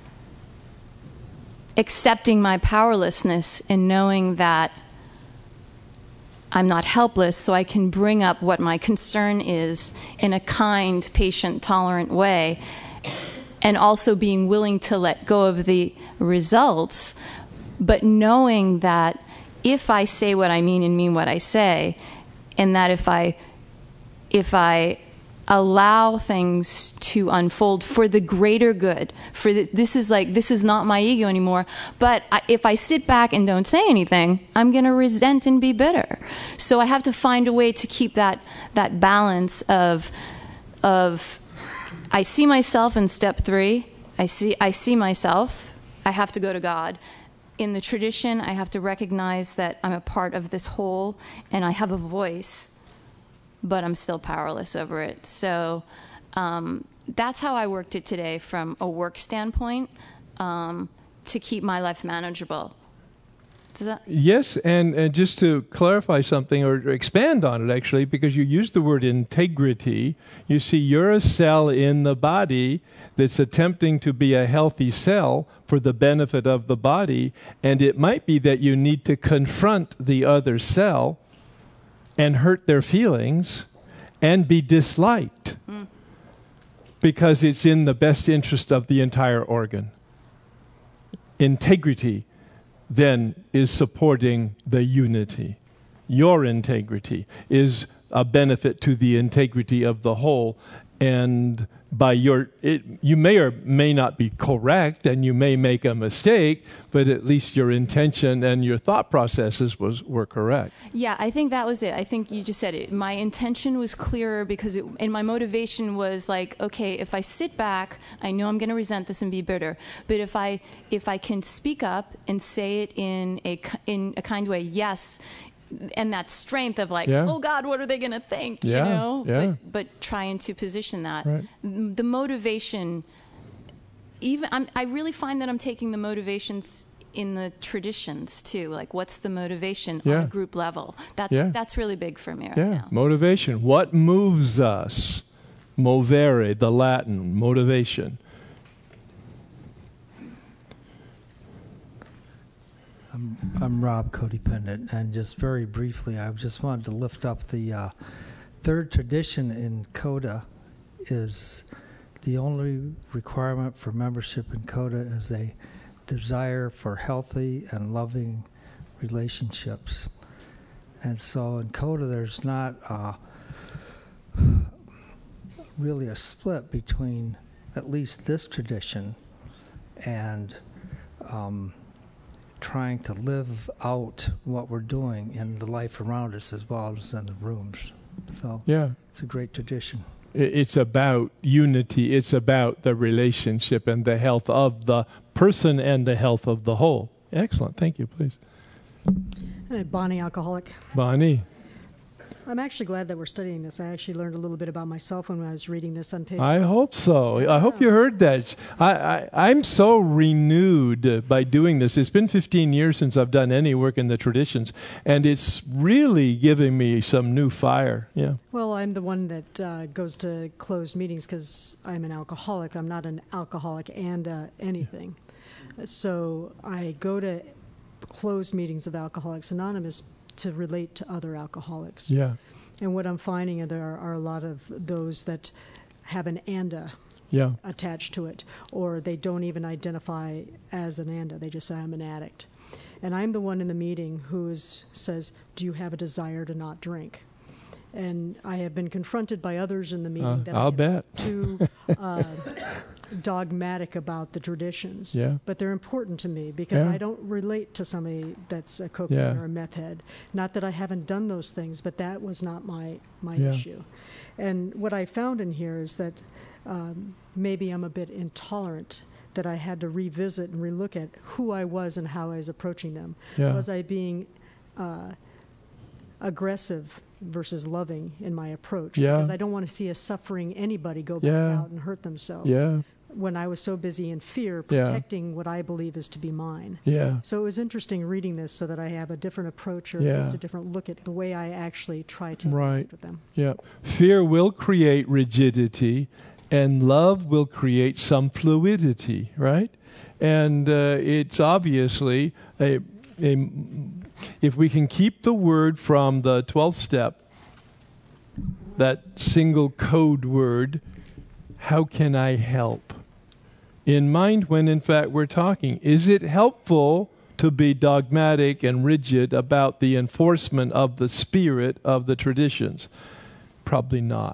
[SPEAKER 16] accepting my powerlessness and knowing that I'm not helpless, so I can bring up what my concern is in a kind, patient, tolerant way, and also being willing to let go of the results, but knowing that if I say what I mean and mean what I say, and that if I if I allow things to unfold for the greater good, for the, this is like this is not my ego anymore, but I, if I sit back and don't say anything, I'm going to resent and be bitter. So I have to find a way to keep that that balance of of I see myself in step three. I see I see myself. I have to go to God. In the tradition, I have to recognize that I'm a part of this whole, and I have a voice, but I'm still powerless over it. So um, that's how I worked it today from a work standpoint, um, to keep my life manageable. Does that?
[SPEAKER 1] Yes, and, and just to clarify something or expand on it, actually, because you used the word integrity. You see, you're a cell in the body that's attempting to be a healthy cell for the benefit of the body, and it might be that you need to confront the other cell and hurt their feelings and be disliked mm. because it's in the best interest of the entire organ. Integrity then is supporting the unity. Your integrity is a benefit to the integrity of the whole, and by your, it, you may or may not be correct, and you may make a mistake, but at least your intention and your thought processes was were correct.
[SPEAKER 16] Yeah, I think that was it. I think you just said it. My intention was clearer because, it, and my motivation was like, okay, if I sit back, I know I'm going to resent this and be bitter, but if I if I can speak up and say it in a in a kind way, yes. And that strength of like, yeah. oh God, what are they going to think?
[SPEAKER 1] Yeah,
[SPEAKER 16] you know,
[SPEAKER 1] yeah.
[SPEAKER 16] but, but trying to position that.
[SPEAKER 1] Right.
[SPEAKER 16] The motivation, even I'm, I really find that I'm taking the motivations in the traditions too. Like, what's the motivation
[SPEAKER 1] yeah.
[SPEAKER 16] on a group level? That's
[SPEAKER 1] yeah.
[SPEAKER 16] that's really big for me right
[SPEAKER 1] yeah.
[SPEAKER 16] now.
[SPEAKER 1] Motivation. What moves us? Movere, the Latin motivation.
[SPEAKER 17] I'm, I'm Rob Codependent, and just very briefly, I just wanted to lift up the uh, third tradition in CODA is the only requirement for membership in CODA is a desire for healthy and loving relationships. And so in CODA, there's not uh, really a split between at least this tradition and um, trying to live out what we're doing in the life around us as well as in the rooms. So
[SPEAKER 1] yeah.
[SPEAKER 17] it's a great tradition.
[SPEAKER 1] It's about unity. It's about the relationship and the health of the person and the health of the whole. Excellent. Thank you, please.
[SPEAKER 18] Hi, Bonnie, alcoholic.
[SPEAKER 1] Bonnie.
[SPEAKER 18] I'm actually glad that we're studying this. I actually learned a little bit about myself when I was reading this on page.
[SPEAKER 1] I hope so. Yeah. I hope you heard that. I, I, I'm so renewed by doing this. It's been fifteen years since I've done any work in the traditions, and it's really giving me some new fire. Yeah.
[SPEAKER 18] Well, I'm the one that uh, goes to closed meetings because I'm an alcoholic. I'm not an alcoholic and uh, anything. So I go to closed meetings of Alcoholics Anonymous to relate to other alcoholics.
[SPEAKER 1] Yeah.
[SPEAKER 18] And what I'm finding is there are, are a lot of those that have an ANDA
[SPEAKER 1] yeah.
[SPEAKER 18] attached to it, or they don't even identify as an ANDA. They just say, I'm an addict. And I'm the one in the meeting who is, says, do you have a desire to not drink? And I have been confronted by others in the meeting
[SPEAKER 1] uh,
[SPEAKER 18] that
[SPEAKER 1] I'll
[SPEAKER 18] I
[SPEAKER 1] bet.
[SPEAKER 18] too uh, dogmatic about the traditions.
[SPEAKER 1] Yeah.
[SPEAKER 18] But they're important to me because
[SPEAKER 1] yeah.
[SPEAKER 18] I don't relate to somebody that's a cocaine
[SPEAKER 1] yeah.
[SPEAKER 18] or a meth head. Not that I haven't done those things, but that was not my, my
[SPEAKER 1] yeah.
[SPEAKER 18] issue. And what I found in here is that um, maybe I'm a bit intolerant, that I had to revisit and relook at who I was and how I was approaching them.
[SPEAKER 1] Yeah.
[SPEAKER 18] Was I being uh, aggressive versus loving in my approach?
[SPEAKER 1] Yeah.
[SPEAKER 18] Because I don't want to see a suffering anybody go back
[SPEAKER 1] yeah.
[SPEAKER 18] out and hurt themselves.
[SPEAKER 1] Yeah.
[SPEAKER 18] When I was so busy in fear,
[SPEAKER 1] Yeah.
[SPEAKER 18] protecting what I believe is to be mine.
[SPEAKER 1] Yeah.
[SPEAKER 18] So it was interesting reading this so that I have a different approach, or
[SPEAKER 1] Yeah.
[SPEAKER 18] at least a different look at the way I actually try to
[SPEAKER 1] Right.
[SPEAKER 18] interact with them.
[SPEAKER 1] Yeah. Fear will create rigidity, and love will create some fluidity, right? And uh, it's obviously a, a, if we can keep the word from the twelfth step, that single code word, how can I help? In mind when in fact we're talking, is it helpful to be dogmatic and rigid about the enforcement of the spirit of the traditions? Probably not.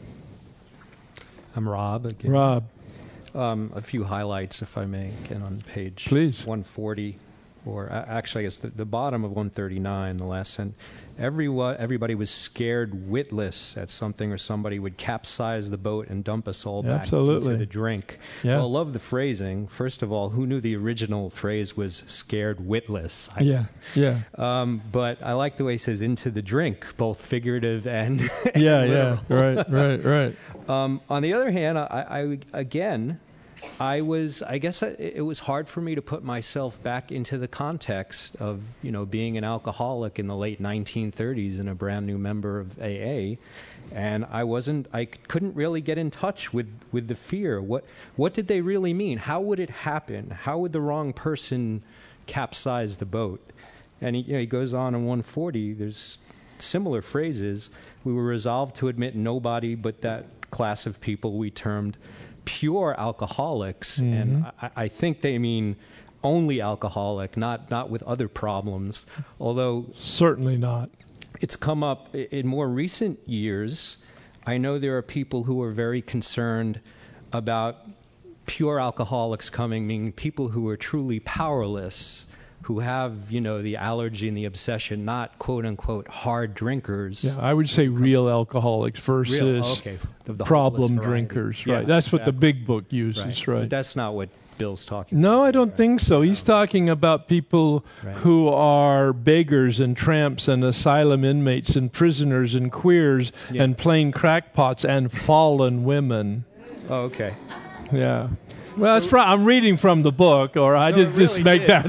[SPEAKER 4] I'm Rob again.
[SPEAKER 1] Rob.
[SPEAKER 4] Um, a few highlights, if I may, again on page
[SPEAKER 1] Please.
[SPEAKER 4] one forty, or uh, actually I guess the, the bottom of one thirty-nine, the last sentence. Everyone, everybody was scared witless that something or somebody would capsize the boat and dump us all back
[SPEAKER 1] Absolutely.
[SPEAKER 4] into the drink.
[SPEAKER 1] Yeah.
[SPEAKER 4] Well, I love the phrasing. First of all, who knew the original phrase was scared witless? I,
[SPEAKER 1] Yeah, yeah.
[SPEAKER 4] Um, but I like the way he says into the drink, both figurative and
[SPEAKER 1] Yeah,
[SPEAKER 4] and
[SPEAKER 1] yeah.
[SPEAKER 4] literal.
[SPEAKER 1] Right, right, right.
[SPEAKER 4] Um, on the other hand, I, I again, I was, I guess I, it was hard for me to put myself back into the context of, you know, being an alcoholic in the late nineteen thirties and a brand new member of A A. And I wasn't, I couldn't really get in touch with, with the fear. What, what did they really mean? How would it happen? How would the wrong person capsize the boat? And he, you know, he goes on in one forty, there's similar phrases. We were resolved to admit nobody but that class of people we termed pure alcoholics.
[SPEAKER 1] Mm-hmm.
[SPEAKER 4] And I, I think they mean only alcoholic, not, not with other problems. Although
[SPEAKER 1] certainly not.
[SPEAKER 4] It's come up in more recent years. I know there are people who are very concerned about pure alcoholics coming, meaning people who are truly powerless, who have, you know, the allergy and the obsession, not quote-unquote hard drinkers.
[SPEAKER 1] Yeah, I would say real alcoholics versus
[SPEAKER 4] Real, okay. the, the
[SPEAKER 1] problem
[SPEAKER 4] variety.
[SPEAKER 1] drinkers.
[SPEAKER 4] Yeah,
[SPEAKER 1] Right. That's
[SPEAKER 4] exactly.
[SPEAKER 1] what the big book uses. Right.
[SPEAKER 4] But that's not what Bill's talking
[SPEAKER 1] No, I don't think so. He's talking about people
[SPEAKER 4] Right.
[SPEAKER 1] who are beggars and tramps and asylum inmates and prisoners and queers
[SPEAKER 4] Yeah.
[SPEAKER 1] and plain crackpots and fallen women.
[SPEAKER 4] Oh, okay.
[SPEAKER 1] Yeah. Well, that's fr- I'm reading from the book, or I
[SPEAKER 4] So
[SPEAKER 1] did
[SPEAKER 4] it
[SPEAKER 1] just
[SPEAKER 4] really
[SPEAKER 1] make
[SPEAKER 4] did.
[SPEAKER 1] that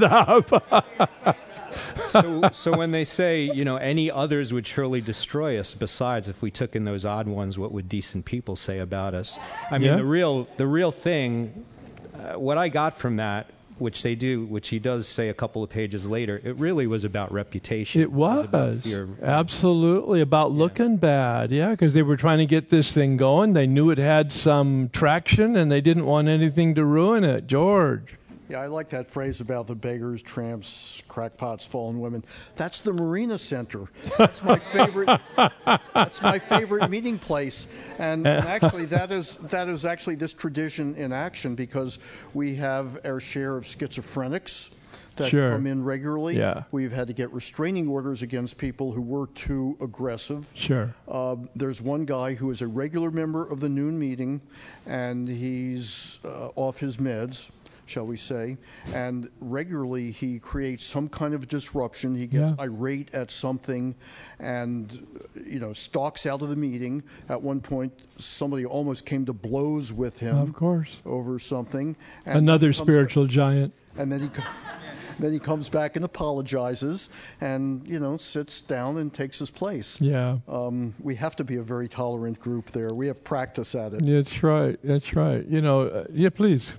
[SPEAKER 1] up.
[SPEAKER 4] so, so when they say, you know, any others would surely destroy us, besides if we took in those odd ones, what would decent people say about us? I mean,
[SPEAKER 1] Yeah.
[SPEAKER 4] the real, the real thing, uh, what I got from that, which they do, which he does say a couple of pages later, it really was about reputation.
[SPEAKER 1] It was.
[SPEAKER 4] about fear of-
[SPEAKER 1] Absolutely. About looking bad. Yeah, because they were trying to get this thing going. They knew it had some traction, and they didn't want anything to ruin it. George.
[SPEAKER 10] Yeah, I like that phrase about the beggars, tramps, crackpots, fallen women. That's the Marina Center. That's my favorite. That's my favorite meeting place. And, and actually, that is that is actually this tradition in action, because we have our share of schizophrenics that
[SPEAKER 1] Sure.
[SPEAKER 10] come in regularly.
[SPEAKER 1] Yeah.
[SPEAKER 10] We've had to get restraining orders against people who were too aggressive.
[SPEAKER 1] Sure.
[SPEAKER 10] Uh, there's one guy who is a regular member of the noon meeting, and he's uh, off his meds, shall we say, and regularly he creates some kind of disruption. He gets
[SPEAKER 1] Yeah.
[SPEAKER 10] irate at something and, you know, stalks out of the meeting. At one point, somebody almost came to blows with him.
[SPEAKER 1] Of course.
[SPEAKER 10] Over something. And
[SPEAKER 1] Another
[SPEAKER 10] he comes
[SPEAKER 1] spiritual giant.
[SPEAKER 10] and then he co- then he comes back and apologizes and, you know, sits down and takes his place.
[SPEAKER 1] Yeah.
[SPEAKER 10] Um, we have to be a very tolerant group there. We have practice at it.
[SPEAKER 1] That's right. That's right. You know, uh, yeah, please.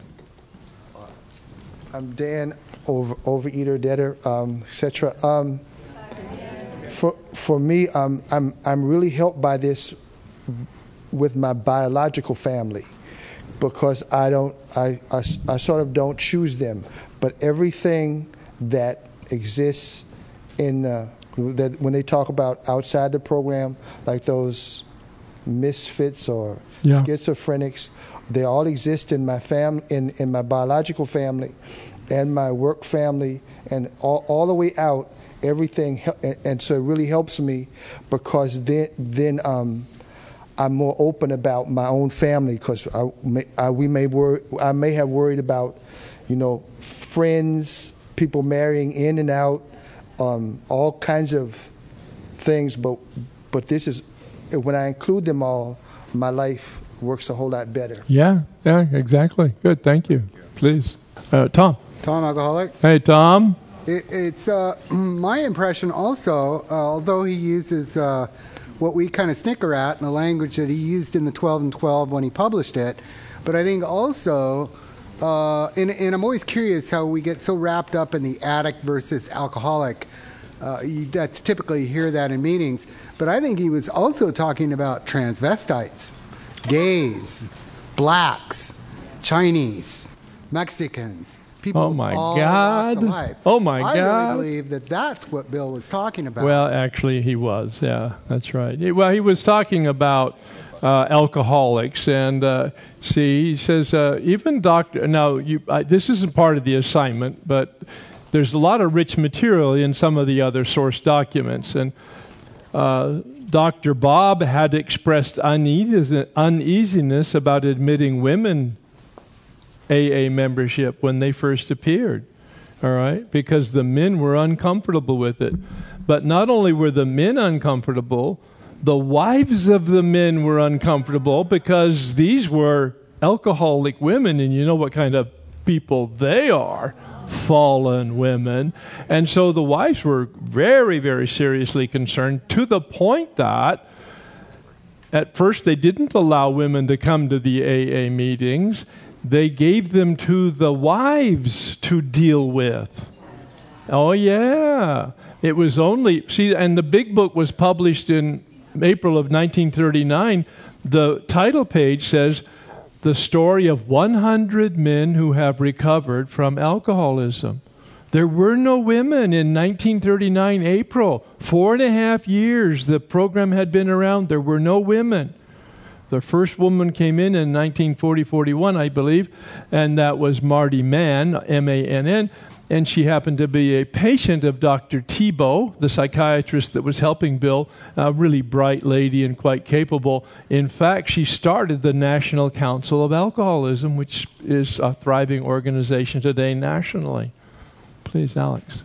[SPEAKER 19] I'm Dan, over, overeater, debtor, um, et cetera. Um, for for me, um, I'm I'm really helped by this with my biological family, because I don't I, I, I sort of don't choose them, but everything that exists in the, that when they talk about outside the program, like those misfits or
[SPEAKER 1] Yeah.
[SPEAKER 19] schizophrenics, they all exist in my fam in, in my biological family and my work family, and all, all the way out, everything hel- and, and so it really helps me, because then then um, I'm more open about my own family, because I, may- I we may worry, I may have worried about, you know, friends, people marrying in and out, um, all kinds of things, but but this is, when I include them all, my life works a whole lot better.
[SPEAKER 1] Yeah. Yeah. Exactly. Good. Thank you. Please, uh, Tom.
[SPEAKER 20] Tom, alcoholic.
[SPEAKER 1] Hey, Tom.
[SPEAKER 20] It, it's uh, my impression also, uh, although he uses uh, what we kind of snicker at in the language that he used in the twelve and twelve when he published it, but I think also, uh, and, and I'm always curious how we get so wrapped up in the addict versus alcoholic. Uh, you, that's typically you hear that in meetings, but I think he was also talking about transvestites, gays, blacks, Chinese, Mexicans. People
[SPEAKER 1] Oh, my
[SPEAKER 20] of all
[SPEAKER 1] God.
[SPEAKER 20] walks of life.
[SPEAKER 1] Oh, my
[SPEAKER 20] I
[SPEAKER 1] God.
[SPEAKER 20] really believe that that's what Bill was talking about.
[SPEAKER 1] Well, actually, he was. Yeah, that's right. He- Well, he was talking about uh, alcoholics, and uh, see, he says uh, even doctor. Now, you, I, this isn't part of the assignment, but there's a lot of rich material in some of the other source documents, and uh, Doctor Bob had expressed uneasi- uneasiness about admitting women A A membership when they first appeared, all right, because the men were uncomfortable with it. But not only were the men uncomfortable, the wives of the men were uncomfortable, because these were alcoholic women, and you know what kind of people they are, fallen women. And so the wives were very, very seriously concerned, to the point that at first they didn't allow women to come to the A A meetings. They gave them to the wives to deal with. Oh, yeah. It was only, see, and the big book was published in April of nineteen thirty-nine. The title page says, "The Story of one hundred Men Who Have Recovered from Alcoholism." There were no women in nineteen thirty-nine, April. Four and a half years the program had been around. There were no women. The first woman came in in nineteen forty, forty-one, I believe, and that was Marty Mann, M A N N, and she happened to be a patient of Doctor Thibault, the psychiatrist that was helping Bill, a really bright lady and quite capable. In fact, she started the National Council of Alcoholism, which is a thriving organization today nationally. Please, Alex.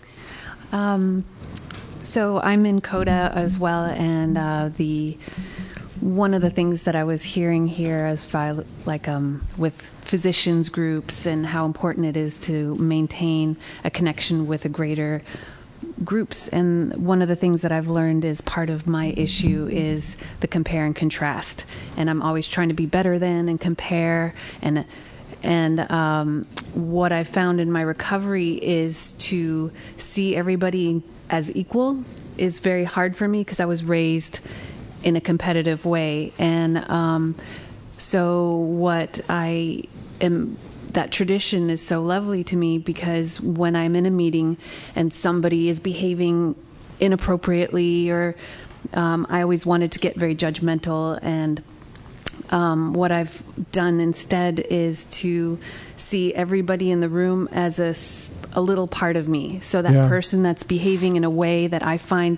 [SPEAKER 21] Um, so I'm in CODA as well, and uh, the one of the things that I was hearing here as fi- like um, with physicians groups and how important it is to maintain a connection with a greater groups. And one of the things that I've learned is part of my issue is the compare and contrast. And I'm always trying to be better than and compare. And and um, what I found in my recovery is to see everybody as equal is very hard for me because I was raised in a competitive way. And um, so what I am, that tradition is so lovely to me because when I'm in a meeting and somebody is behaving inappropriately or um, I always wanted to get very judgmental, and um, what I've done instead is to see everybody in the room as a, a little part of me. So that
[SPEAKER 1] Yeah.
[SPEAKER 21] person that's behaving in a way that I find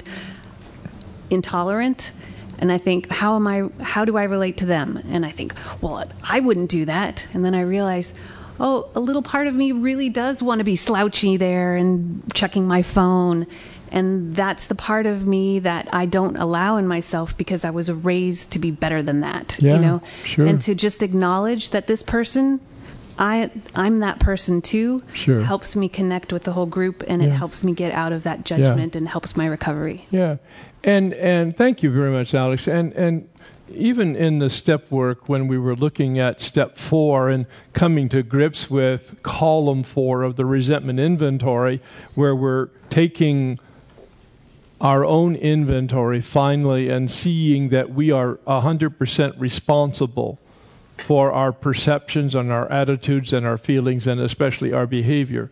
[SPEAKER 21] intolerant, and I think, how am I, how do I relate to them? And I think, well, I wouldn't do that. And then I realize, oh, a little part of me really does want to be slouchy there and checking my phone. And that's the part of me that I don't allow in myself because I was raised to be better than that,
[SPEAKER 1] Yeah,
[SPEAKER 21] you know?
[SPEAKER 1] sure.
[SPEAKER 21] And to just acknowledge that this person, I, I'm that person too,
[SPEAKER 1] Sure.
[SPEAKER 21] helps me connect with the whole group, and it
[SPEAKER 1] Yeah.
[SPEAKER 21] helps me get out of that judgment and helps my recovery.
[SPEAKER 1] Yeah, and and thank you very much, Alex. And and even in the step work, when we were looking at step four and coming to grips with column four of the resentment inventory, where we're taking our own inventory finally and seeing that we are one hundred percent responsible for our perceptions and our attitudes and our feelings and especially our behavior.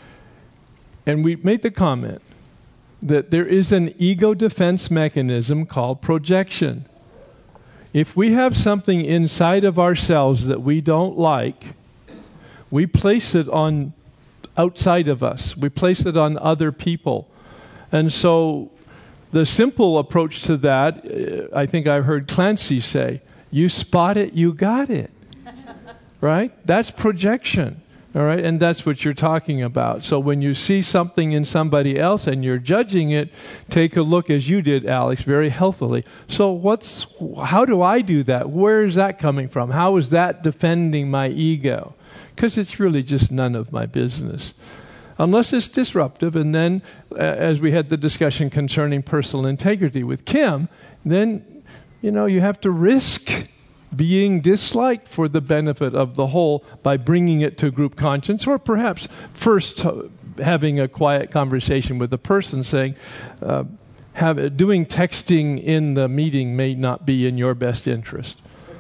[SPEAKER 1] And we made the comment that there is an ego defense mechanism called projection. If we have something inside of ourselves that we don't like, we place it on outside of us. We place it on other people. And so the simple approach to that, uh, I think I heard Clancy say, you spot it, you got it. Right? That's projection. All right? And that's what you're talking about. So when you see something in somebody else and you're judging it, take a look, as you did, Alex, very healthily. So what's, how do I do that? Where is that coming from? How is that defending my ego? Because it's really just none of my business. Unless it's disruptive. And then, uh, as we had the discussion concerning personal integrity with Kim, then, you know, you have to risk being disliked for the benefit of the whole by bringing it to group conscience, or perhaps first uh, having a quiet conversation with the person saying, uh, have, doing texting in the meeting may not be in your best interest.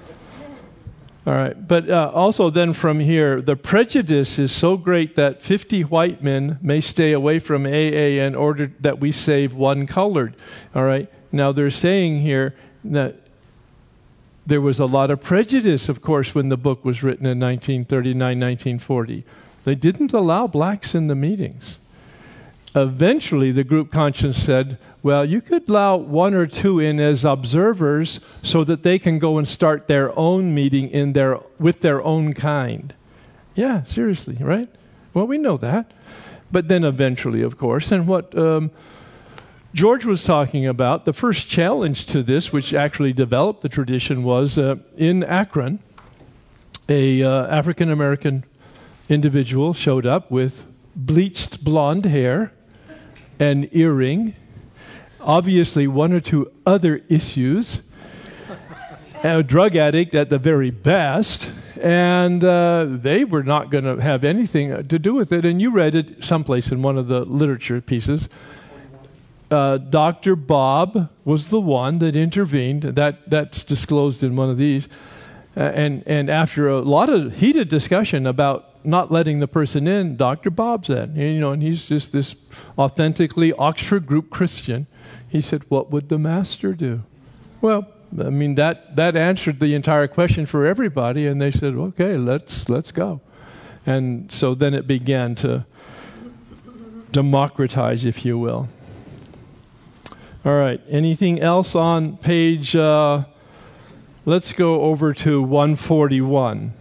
[SPEAKER 1] All right. But uh, also then from here, the prejudice is so great that fifty white men may stay away from A A in order that we save one colored. All right. Now they're saying here that there was a lot of prejudice, of course, when the book was written in nineteen thirty-nine, nineteen forty. They didn't allow blacks in the meetings. Eventually, the group conscience said, well, you could allow one or two in as observers so that they can go and start their own meeting in their with their own kind. Yeah, seriously, right? Well, we know that. But then eventually, of course, and what um, George was talking about, the first challenge to this, which actually developed the tradition, was uh, in Akron. a uh, African American individual showed up with bleached blonde hair, an earring, obviously one or two other issues, a drug addict at the very best, and uh, they were not going to have anything to do with it. And you read it someplace in one of the literature pieces. Uh, Doctor Bob was the one that intervened. That that's disclosed in one of these. Uh, and and after a lot of heated discussion about not letting the person in, Doctor Bob said, you know, and he's just this authentically Oxford group Christian. He said, "What would the master do?" Well, I mean that that answered the entire question for everybody, and they said, "Okay, let's let's go." And so then it began to democratize, if you will. All right. Anything else on page? Uh, let's go over to one forty-one.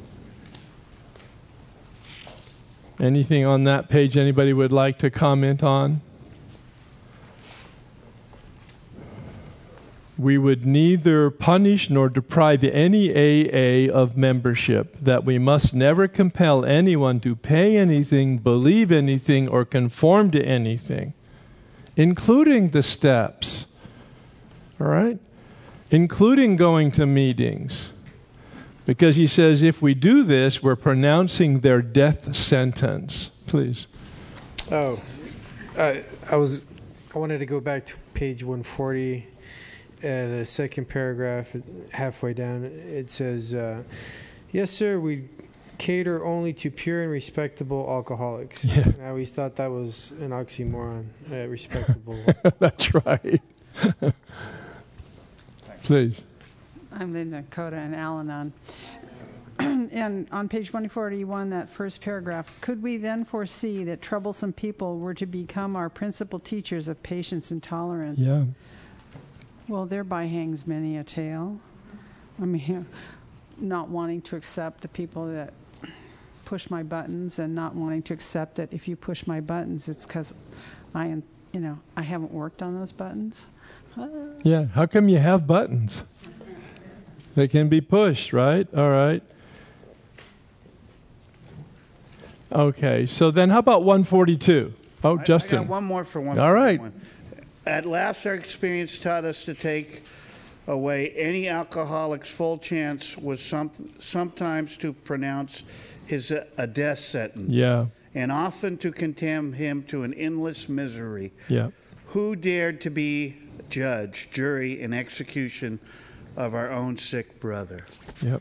[SPEAKER 1] Anything on that page anybody would like to comment on? We would neither punish nor deprive any A A of membership, that we must never compel anyone to pay anything, believe anything, or conform to anything, including the steps, all right? Including going to meetings. Because he says if we do this, we're pronouncing their death sentence. Please.
[SPEAKER 7] Oh, I, I was, I wanted to go back to page one forty, uh, the second paragraph, halfway down. It says, uh, yes, sir, we cater only to pure and respectable alcoholics.
[SPEAKER 1] Yeah.
[SPEAKER 7] I always thought that was an oxymoron, uh, respectable.
[SPEAKER 1] That's right. Please.
[SPEAKER 2] I'm Linda Coda and Al-Anon. And on page one forty-one, that first paragraph, could we then foresee that troublesome people were to become our principal teachers of patience and tolerance?
[SPEAKER 1] Yeah.
[SPEAKER 2] Well, thereby hangs many a tale. I mean, not wanting to accept the people that push my buttons, and not wanting to accept that if you push my buttons, it's because I am, you know, I haven't worked on those buttons. Uh,
[SPEAKER 1] Yeah. How come you have buttons? They can be pushed, right? All right. Okay. So then how about one forty-two? Oh,
[SPEAKER 8] I-
[SPEAKER 1] Justin.
[SPEAKER 8] I got one more for one.
[SPEAKER 1] All right.
[SPEAKER 8] At last, our experience taught us to take away any alcoholic's full chance was some, sometimes to pronounce his a, a death sentence.
[SPEAKER 1] Yeah.
[SPEAKER 8] And often to condemn him to an endless misery.
[SPEAKER 1] Yeah.
[SPEAKER 8] Who dared to be judge, jury, and execution of our own sick brother?
[SPEAKER 1] Yep.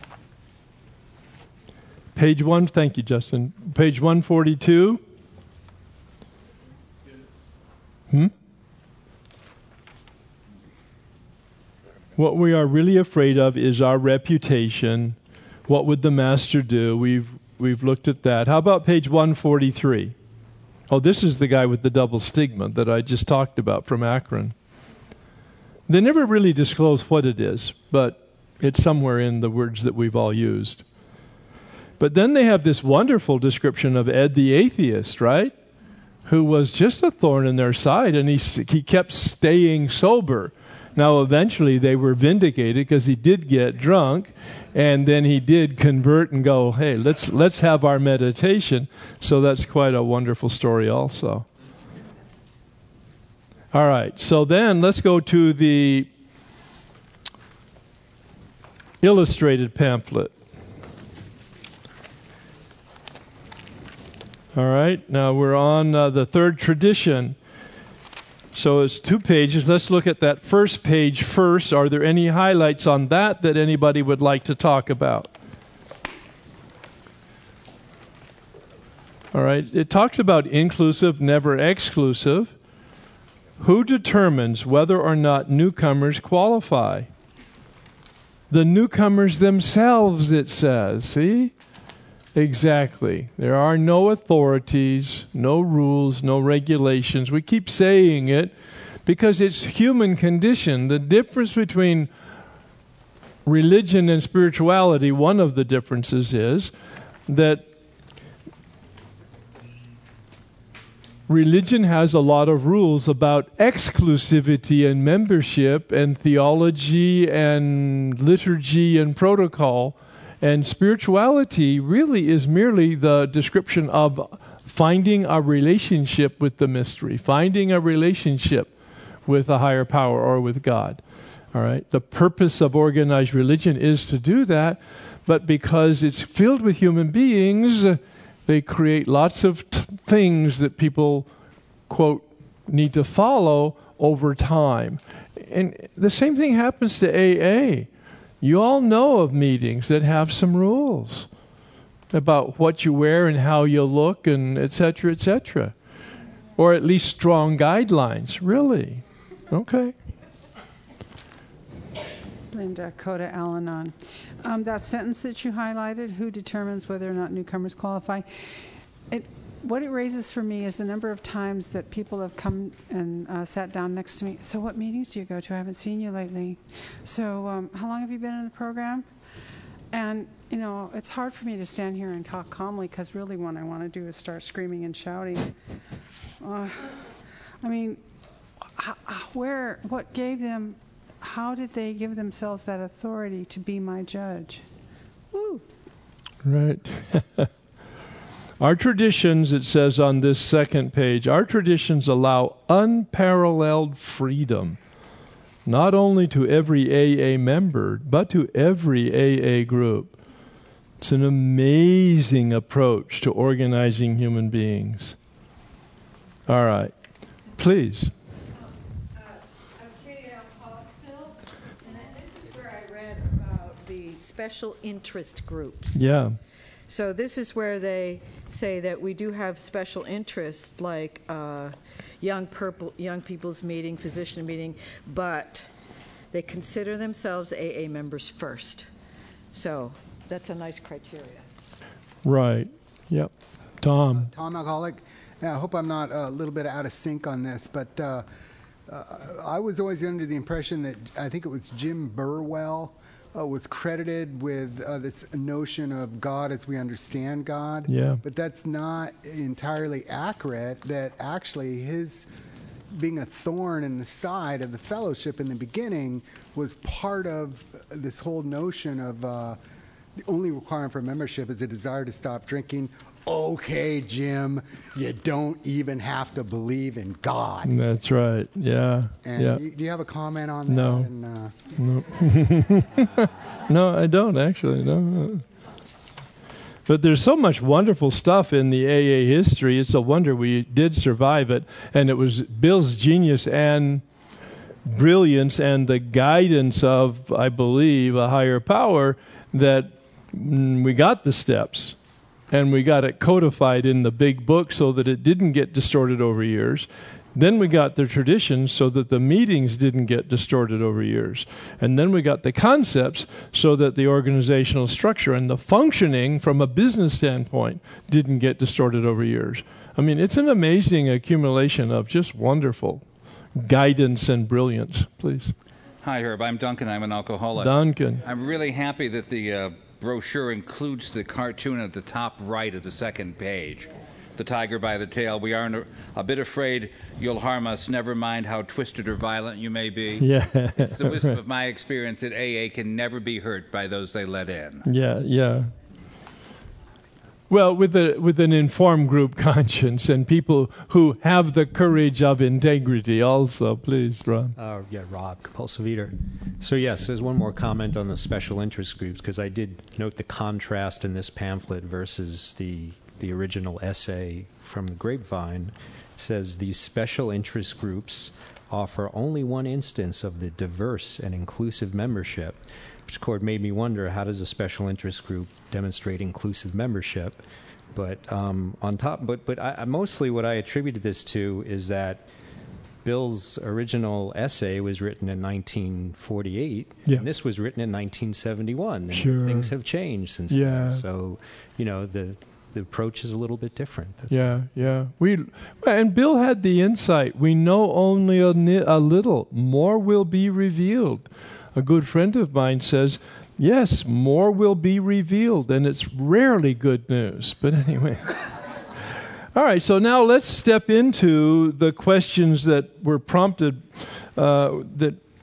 [SPEAKER 1] Page one, thank you, Justin. Page one forty-two. Hmm? What we are really afraid of is our reputation. What would the master do? We've we've looked at that. How about page one forty-three? Oh, this is the guy with the double stigma that I just talked about from Akron. They never really disclose what it is, but it's somewhere in the words that we've all used. But then they have this wonderful description of Ed the atheist, right? Who was just a thorn in their side, and he he kept staying sober. Now, eventually they were vindicated because he did get drunk, and then he did convert and go, hey, let's let's have our meditation. So that's quite a wonderful story also. All right, so then let's go to the illustrated pamphlet. All right, now we're on uh, the third tradition. So it's two pages. Let's look at that first page first. Are there any highlights on that that anybody would like to talk about? All right, it talks about inclusive, never exclusive. Who determines whether or not newcomers qualify? The newcomers themselves, it says. See? Exactly. There are no authorities, no rules, no regulations. We keep saying it because it's human condition. The difference between religion and spirituality, one of the differences is that religion has a lot of rules about exclusivity and membership and theology and liturgy and protocol. And spirituality really is merely the description of finding a relationship with the mystery, finding a relationship with a higher power or with God. All right? The purpose of organized religion is to do that, but because it's filled with human beings, they create lots of t- things that people, quote, need to follow over time. And the same thing happens to A A. You all know of meetings that have some rules about what you wear and how you look and et cetera, et cetera. Or at least strong guidelines. Really? Okay.
[SPEAKER 2] Linda, Coda Al-Anon. Um, that sentence that you highlighted, who determines whether or not newcomers qualify, it, what it raises for me is the number of times that people have come and uh, sat down next to me. So what meetings do you go to? I haven't seen you lately. So um, how long have you been in the program? And, you know, it's hard for me to stand here and talk calmly because really what I want to do is start screaming and shouting. Uh, I mean, h- where, what gave them, how did they give themselves that authority to be my judge? Woo.
[SPEAKER 1] Right. Our traditions, it says on this second page, our traditions allow unparalleled freedom, not only to every A A member, but to every A A group. It's an amazing approach to organizing human beings. All right. Please.
[SPEAKER 3] Uh, I'm Katie Alcoholic still, and this is where I read about the special interest groups.
[SPEAKER 1] Yeah.
[SPEAKER 3] So this is where they say that we do have special interests, like uh, young purple, young people's meeting, physician meeting, but they consider themselves A A members first. So that's a nice criteria.
[SPEAKER 1] Right. Yep. Tom.
[SPEAKER 20] Uh, Tom Alcoholic. Now, I hope I'm not a little bit out of sync on this, but uh, uh, I was always under the impression that I think it was Jim Burwell Uh, was credited with uh, this notion of God as we understand God.
[SPEAKER 1] Yeah.
[SPEAKER 20] But that's not entirely accurate, that actually his being a thorn in the side of the fellowship in the beginning was part of this whole notion of uh, the only requirement for membership is a desire to stop drinking. Okay, Jim, you don't even have to believe in God.
[SPEAKER 1] That's right. Yeah.
[SPEAKER 20] And
[SPEAKER 1] yeah.
[SPEAKER 20] you, do you have a comment on that?
[SPEAKER 1] No.
[SPEAKER 20] And, uh,
[SPEAKER 1] No. No, I don't actually. No. But there's so much wonderful stuff in the A A history. It's a wonder we did survive it. And it was Bill's genius and brilliance and the guidance of, I believe, a higher power that mm, we got the steps. And we got it codified in the big book so that it didn't get distorted over years. Then we got the traditions so that the meetings didn't get distorted over years. And then we got the concepts so that the organizational structure and the functioning from a business standpoint didn't get distorted over years. I mean, it's an amazing accumulation of just wonderful guidance and brilliance. Please.
[SPEAKER 11] Hi, Herb. I'm Duncan. I'm an alcoholic.
[SPEAKER 1] Duncan.
[SPEAKER 11] I'm really happy that the uh, brochure includes the cartoon at the top right of the second page. The tiger by the tail. We are a, a bit afraid you'll harm us, never mind how twisted or violent you may be.
[SPEAKER 1] Yeah.
[SPEAKER 11] It's the wisdom of my experience that A A can never be hurt by those they let in.
[SPEAKER 1] Yeah, yeah. Well, with a with an informed group conscience and people who have the courage of integrity also. Please, Rob.
[SPEAKER 4] Uh, yeah, Rob, compulsive eater. So yes, there's one more comment on the special interest groups, because I did note the contrast in this pamphlet versus the the original essay from the Grapevine. It says these special interest groups offer only one instance of the diverse and inclusive membership, which Cord made me wonder, how does a special interest group demonstrate inclusive membership? But um, on top, but but I, mostly what I attributed this to is that Bill's original essay was written in nineteen forty-eight,
[SPEAKER 1] yeah.
[SPEAKER 4] and this was written in nineteen seventy-one, and
[SPEAKER 1] sure.
[SPEAKER 4] things have changed since
[SPEAKER 1] yeah.
[SPEAKER 4] then. So, you know, the the approach is a little bit different. That's
[SPEAKER 1] yeah, yeah. We and Bill had the insight. We know only a, a little. More will be revealed. A good friend of mine says, yes, more will be revealed, and it's rarely good news. But anyway. All right, so now let's step into the questions that were prompted, uh, that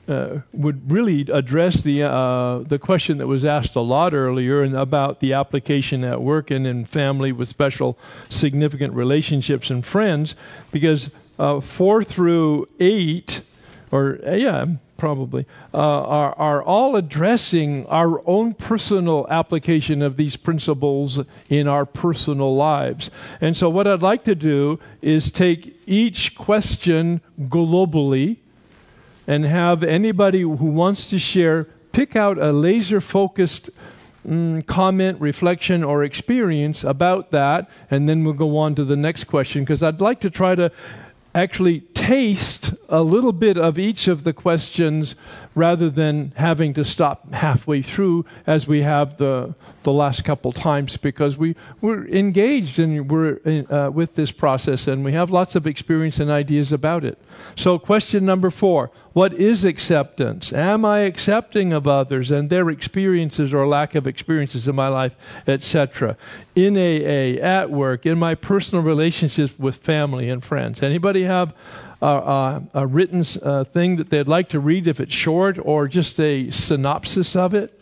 [SPEAKER 1] uh, would really address the uh, the question that was asked a lot earlier and about the application at work and in family with special significant relationships and friends, because uh, four through eight, or uh, yeah, probably, uh, are, are all addressing our own personal application of these principles in our personal lives. And so what I'd like to do is take each question globally and have anybody who wants to share pick out a laser-focused mm, comment, reflection, or experience about that, and then we'll go on to the next question, because I'd like to try to actually taste a little bit of each of the questions rather than having to stop halfway through as we have the the last couple times, because we, we're engaged and we're in, uh, with this process and we have lots of experience and ideas about it. So question number four, what is acceptance? Am I accepting of others and their experiences or lack of experiences in my life, et cetera? In A A, at work, in my personal relationships with family and friends. Anybody have uh, uh, a written uh, thing that they'd like to read, if it's short, or just a synopsis of it?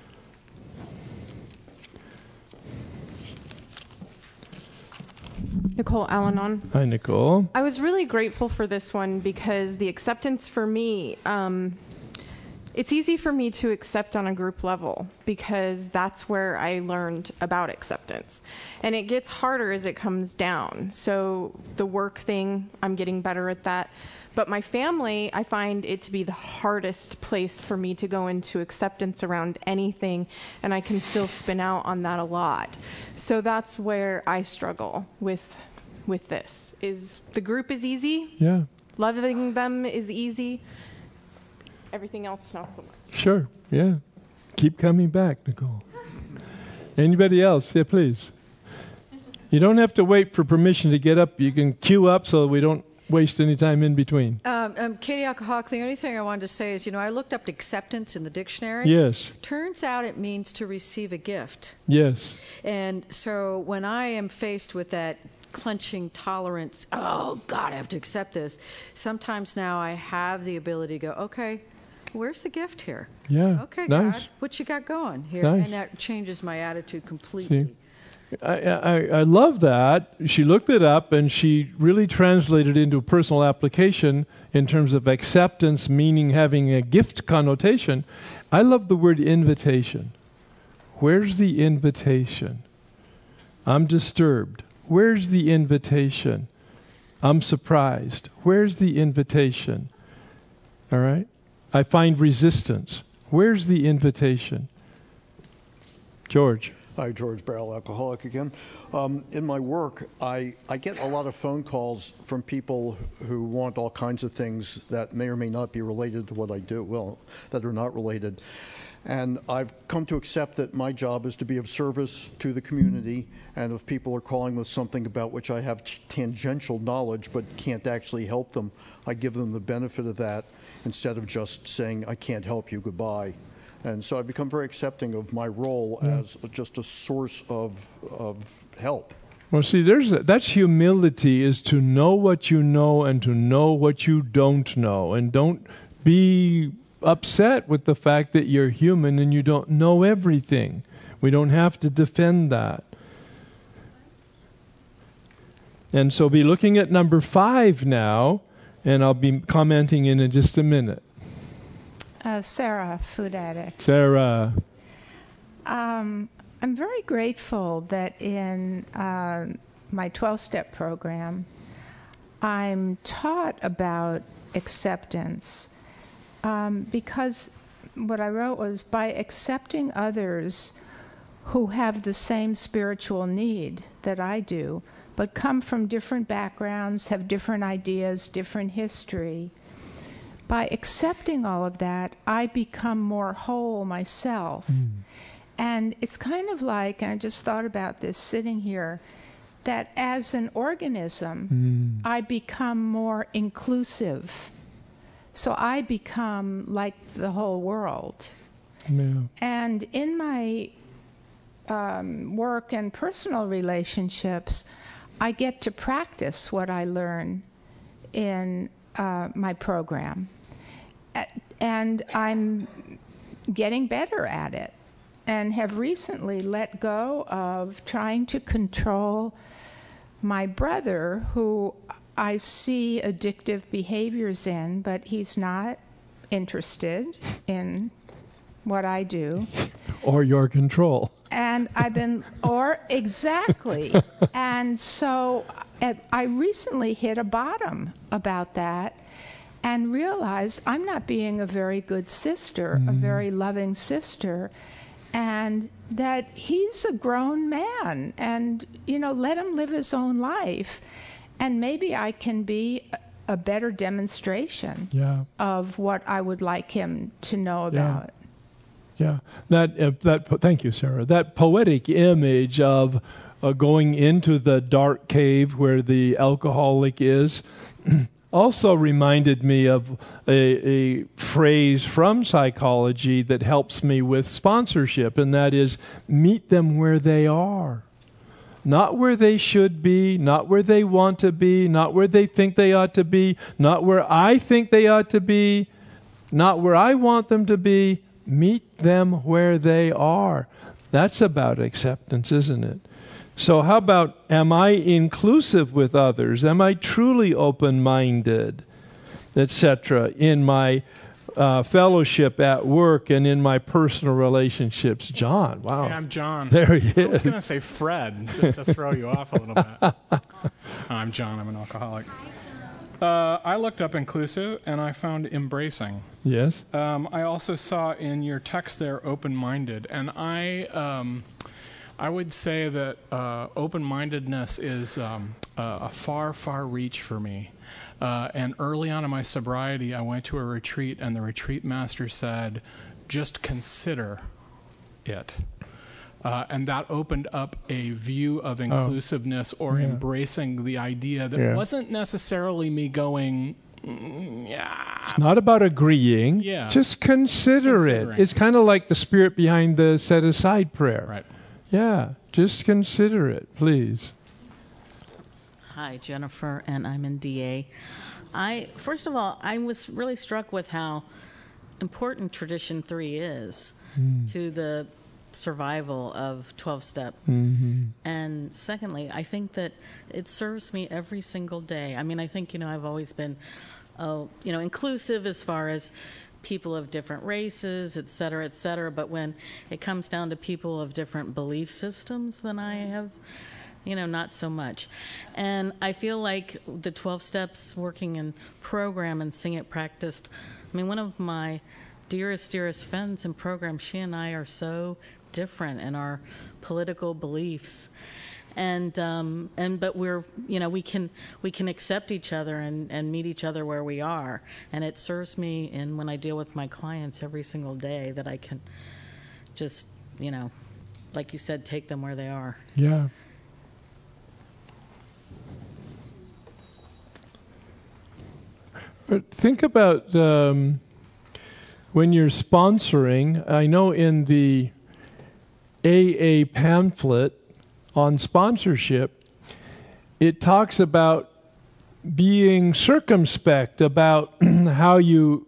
[SPEAKER 9] Nicole Al-Anon.
[SPEAKER 1] Hi, Nicole.
[SPEAKER 9] I was really grateful for this one because the acceptance for me, um, it's easy for me to accept on a group level because that's where I learned about acceptance. And it gets harder as it comes down. So the work thing, I'm getting better at that. But my family, I find it to be the hardest place for me to go into acceptance around anything, and I can still spin out on that a lot. So that's where I struggle with with this. Is the group is easy?
[SPEAKER 1] Yeah.
[SPEAKER 9] Loving them is easy. Everything else not so much.
[SPEAKER 1] Sure, yeah. Keep coming back, Nicole. Anybody else? Yeah, please. You don't have to wait for permission to get up. You can queue up so we don't waste any time in between.
[SPEAKER 3] Um, um, Katie Alcoholic, the only thing I wanted to say is, you know, I looked up acceptance in the dictionary.
[SPEAKER 1] Yes.
[SPEAKER 3] Turns out it means to receive a gift.
[SPEAKER 1] Yes.
[SPEAKER 3] And so when I am faced with that clenching tolerance, oh, God, I have to accept this, sometimes now I have the ability to go, okay, where's the gift here?
[SPEAKER 1] Yeah.
[SPEAKER 3] Okay,
[SPEAKER 1] nice.
[SPEAKER 3] God, what you got going here?
[SPEAKER 1] Nice.
[SPEAKER 3] And that changes my attitude completely.
[SPEAKER 1] See? I, I, I love that. She looked it up and she really translated it into personal application in terms of acceptance, meaning having a gift connotation. I love the word invitation. Where's the invitation? I'm disturbed. Where's the invitation? I'm surprised. Where's the invitation? All right? I find resistance. Where's the invitation? George.
[SPEAKER 10] Hi, George Barrel, alcoholic again. Um, in my work, I, I get a lot of phone calls from people who want all kinds of things that may or may not be related to what I do, well, that are not related. And I've come to accept that my job is to be of service to the community, and if people are calling with something about which I have tangential knowledge but can't actually help them, I give them the benefit of that instead of just saying, I can't help you, goodbye. And so I've become very accepting of my role yeah. as just a source of of help.
[SPEAKER 1] Well, see, there's a, that's humility, is to know what you know and to know what you don't know. And don't be upset with the fact that you're human and you don't know everything. We don't have to defend that. And so be looking at number five now, and I'll be commenting in just a minute.
[SPEAKER 13] Uh, Sarah, food addict.
[SPEAKER 1] Sarah.
[SPEAKER 13] Um, I'm very grateful that in uh, my twelve-step program, I'm taught about acceptance um, because what I wrote was, by accepting others who have the same spiritual need that I do, but come from different backgrounds, have different ideas, different history, by accepting all of that, I become more whole myself. Mm. And it's kind of like, and I just thought about this sitting here, that as an organism, mm. I become more inclusive. So I become like the whole world. Yeah. And in my um, work and personal relationships, I get to practice what I learn in uh, my program. and I'm getting better at it, and have recently let go of trying to control my brother, who I see addictive behaviors in, but he's not interested in what I do.
[SPEAKER 1] Or your control.
[SPEAKER 13] And I've been, or exactly. And so uh, I recently hit a bottom about that and realized I'm not being a very good sister, mm. a very loving sister, and that he's a grown man, and, you know, let him live his own life. And maybe I can be a better demonstration
[SPEAKER 1] yeah.
[SPEAKER 13] of what I would like him to know about.
[SPEAKER 1] Yeah, yeah. That uh, that. Thank you, Sarah. That poetic image of uh, going into the dark cave where the alcoholic is also reminded me of a, a phrase from psychology that helps me with sponsorship, and that is, meet them where they are. Not where they should be, not where they want to be, not where they think they ought to be, not where I think they ought to be, not where I want them to be. Meet them where they are. That's about acceptance, isn't it? So how about, am I inclusive with others? Am I truly open-minded, et cetera, in my uh, fellowship at work and in my personal relationships? John, wow.
[SPEAKER 6] Hey, I'm John.
[SPEAKER 1] There he is.
[SPEAKER 6] I was going to say Fred, just to throw you off a little bit. I'm John. I'm an alcoholic. Uh, I looked up inclusive, and I found embracing.
[SPEAKER 1] Yes.
[SPEAKER 6] Um, I also saw in your text there open-minded, and I... Um, I would say that uh, open-mindedness is um, uh, a far, far reach for me. Uh, and early on in my sobriety, I went to a retreat, and the retreat master said, just consider it. Uh, and that opened up a view of inclusiveness oh. or
[SPEAKER 1] yeah.
[SPEAKER 6] embracing the idea that
[SPEAKER 1] yeah.
[SPEAKER 6] wasn't necessarily me going, mm, yeah.
[SPEAKER 1] It's not about agreeing.
[SPEAKER 6] Yeah.
[SPEAKER 1] Just consider
[SPEAKER 6] Considering.
[SPEAKER 1] it. It's kind of like the spirit behind the set-aside prayer.
[SPEAKER 6] Right.
[SPEAKER 1] Yeah, just consider it, please.
[SPEAKER 22] Hi, Jennifer, and I'm in D A. I, first of all, I was really struck with how important Tradition three is mm. to the survival of twelve-step.
[SPEAKER 1] Mm-hmm.
[SPEAKER 22] And secondly, I think that it serves me every single day. I mean, I think, you know, I've always been, uh, you know, inclusive as far as people of different races, et cetera, et cetera. But when it comes down to people of different belief systems than I have, you know, not so much. And I feel like the twelve steps working in program and Sing It practiced, I mean, one of my dearest, dearest friends in program, she and I are so different in our political beliefs. And um, and but we're you know we can we can accept each other and, and meet each other where we are, and it serves me in when I deal with my clients every single day that I can just you know like you said, take them where they are.
[SPEAKER 1] Yeah. But think about um, when you're sponsoring. I know in the A A pamphlet on sponsorship, it talks about being circumspect about how you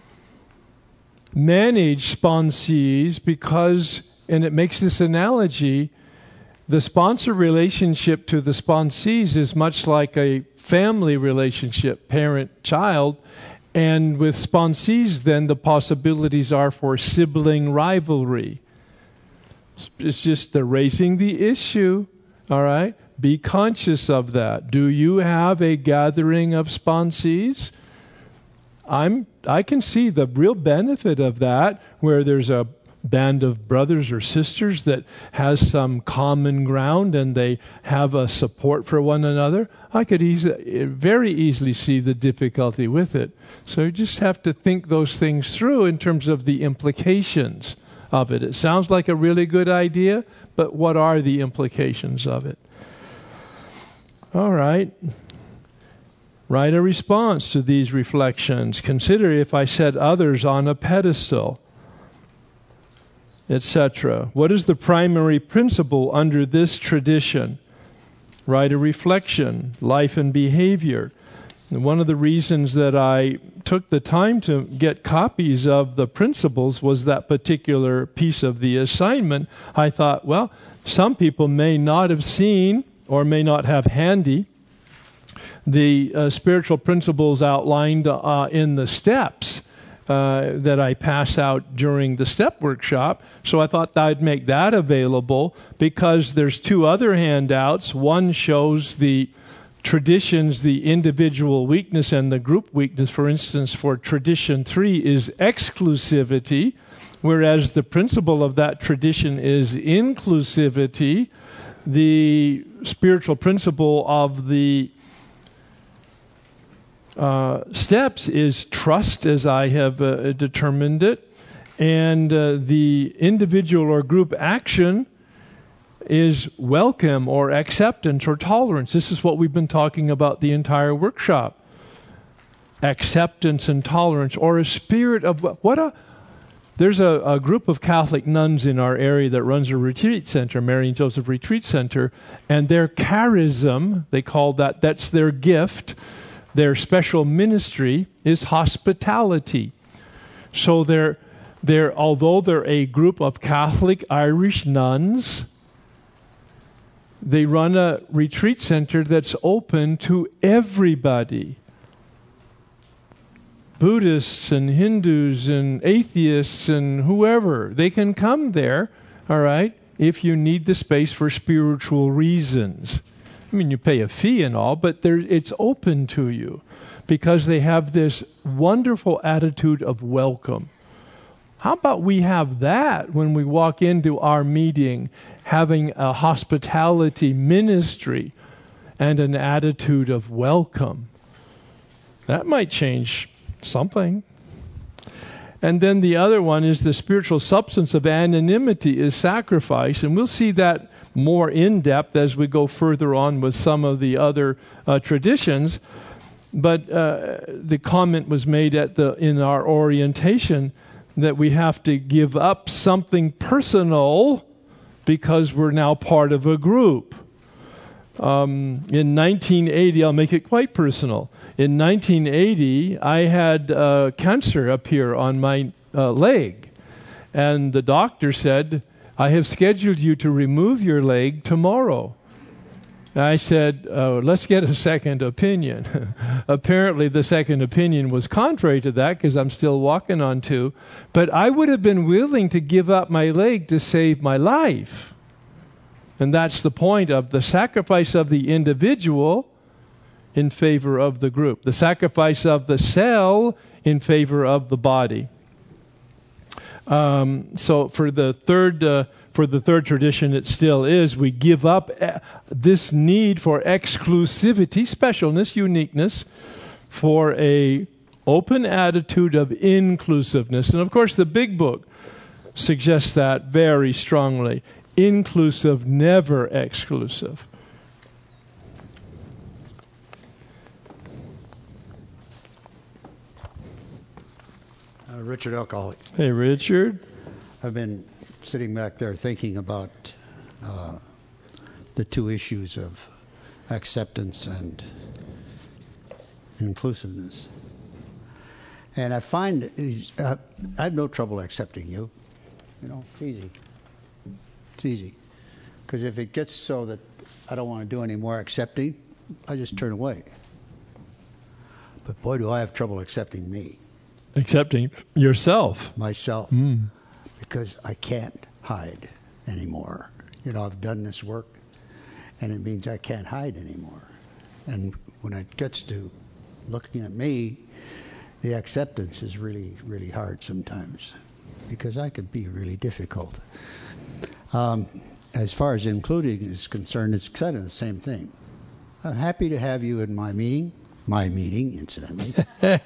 [SPEAKER 1] manage sponsees because, and it makes this analogy, the sponsor relationship to the sponsees is much like a family relationship, parent-child, and with sponsees then the possibilities are for sibling rivalry. It's just they're raising the issue, all right? Be conscious of that. Do you have a gathering of sponsees? I'm, I can see the real benefit of that, where there's a band of brothers or sisters that has some common ground and they have a support for one another. I could easily, very easily see the difficulty with it. So you just have to think those things through in terms of the implications of it. It sounds like a really good idea, but what are the implications of it? All right. Write a response to these reflections. Consider if I set others on a pedestal, et cetera. What is the primary principle under this tradition? Write a reflection, life and behavior. And one of the reasons that I took the time to get copies of the principles was that particular piece of the assignment. I thought, well, some people may not have seen or may not have handy the uh, spiritual principles outlined uh, in the steps uh, that I pass out during the step workshop. So I thought I'd make that available, because there's two other handouts. One shows the traditions, the individual weakness and the group weakness. For instance, for tradition three is exclusivity, whereas the principle of that tradition is inclusivity. The spiritual principle of the uh, steps is trust, as I have uh, determined it, and uh, the individual or group action is welcome or acceptance or tolerance. This is what we've been talking about the entire workshop. Acceptance and tolerance, or a spirit of what a there's a, a group of Catholic nuns in our area that runs a retreat center, Mary and Joseph Retreat Center, and their charism, they call that, that's their gift, their special ministry is hospitality. So they're, they're, although they're a group of Catholic Irish nuns, they run a retreat center that's open to everybody. Buddhists and Hindus and atheists and whoever, they can come there, all right, if you need the space for spiritual reasons. I mean, you pay a fee and all, but there, it's open to you because they have this wonderful attitude of welcome. How about we have that when we walk into our meeting, having a hospitality ministry and an attitude of welcome? That might change something. And then the other one is the spiritual substance of anonymity is sacrifice, and we'll see that more in depth as we go further on with some of the other uh, traditions. But uh, the comment was made at the in our orientation that we have to give up something personal because we're now part of a group. Um, in nineteen eighty, I'll make it quite personal. In nineteen eighty, I had uh, cancer appear on my uh, leg. And the doctor said, I have scheduled you to remove your leg tomorrow. And I said, oh, let's get a second opinion. Apparently, the second opinion was contrary to that because I'm still walking on two. But I would have been willing to give up my leg to save my life. And that's the point of the sacrifice of the individual in favor of the group. The sacrifice of the cell in favor of the body. Um, so for the third uh, for the third tradition, it still is, we give up uh, this need for exclusivity, specialness, uniqueness, for a open attitude of inclusiveness. And of course, the Big Book suggests that very strongly. Inclusive, never exclusive.
[SPEAKER 5] Uh, Richard Alcoholic.
[SPEAKER 1] Hey, Richard.
[SPEAKER 5] I've been sitting back there thinking about uh, the two issues of acceptance and inclusiveness. And I find uh, I have no trouble accepting you. You know, it's easy. It's easy. Because if it gets so that I don't want to do any more accepting, I just turn away. But boy, do I have trouble accepting me.
[SPEAKER 1] Accepting yourself.
[SPEAKER 5] Myself.
[SPEAKER 1] Mm.
[SPEAKER 5] Because I can't hide anymore. You know, I've done this work, and it means I can't hide anymore. And when it gets to looking at me, the acceptance is really, really hard sometimes, because I could be really difficult. Um, as far as including is concerned, it's kind of the same thing. I'm happy to have you in my meeting, my meeting, incidentally.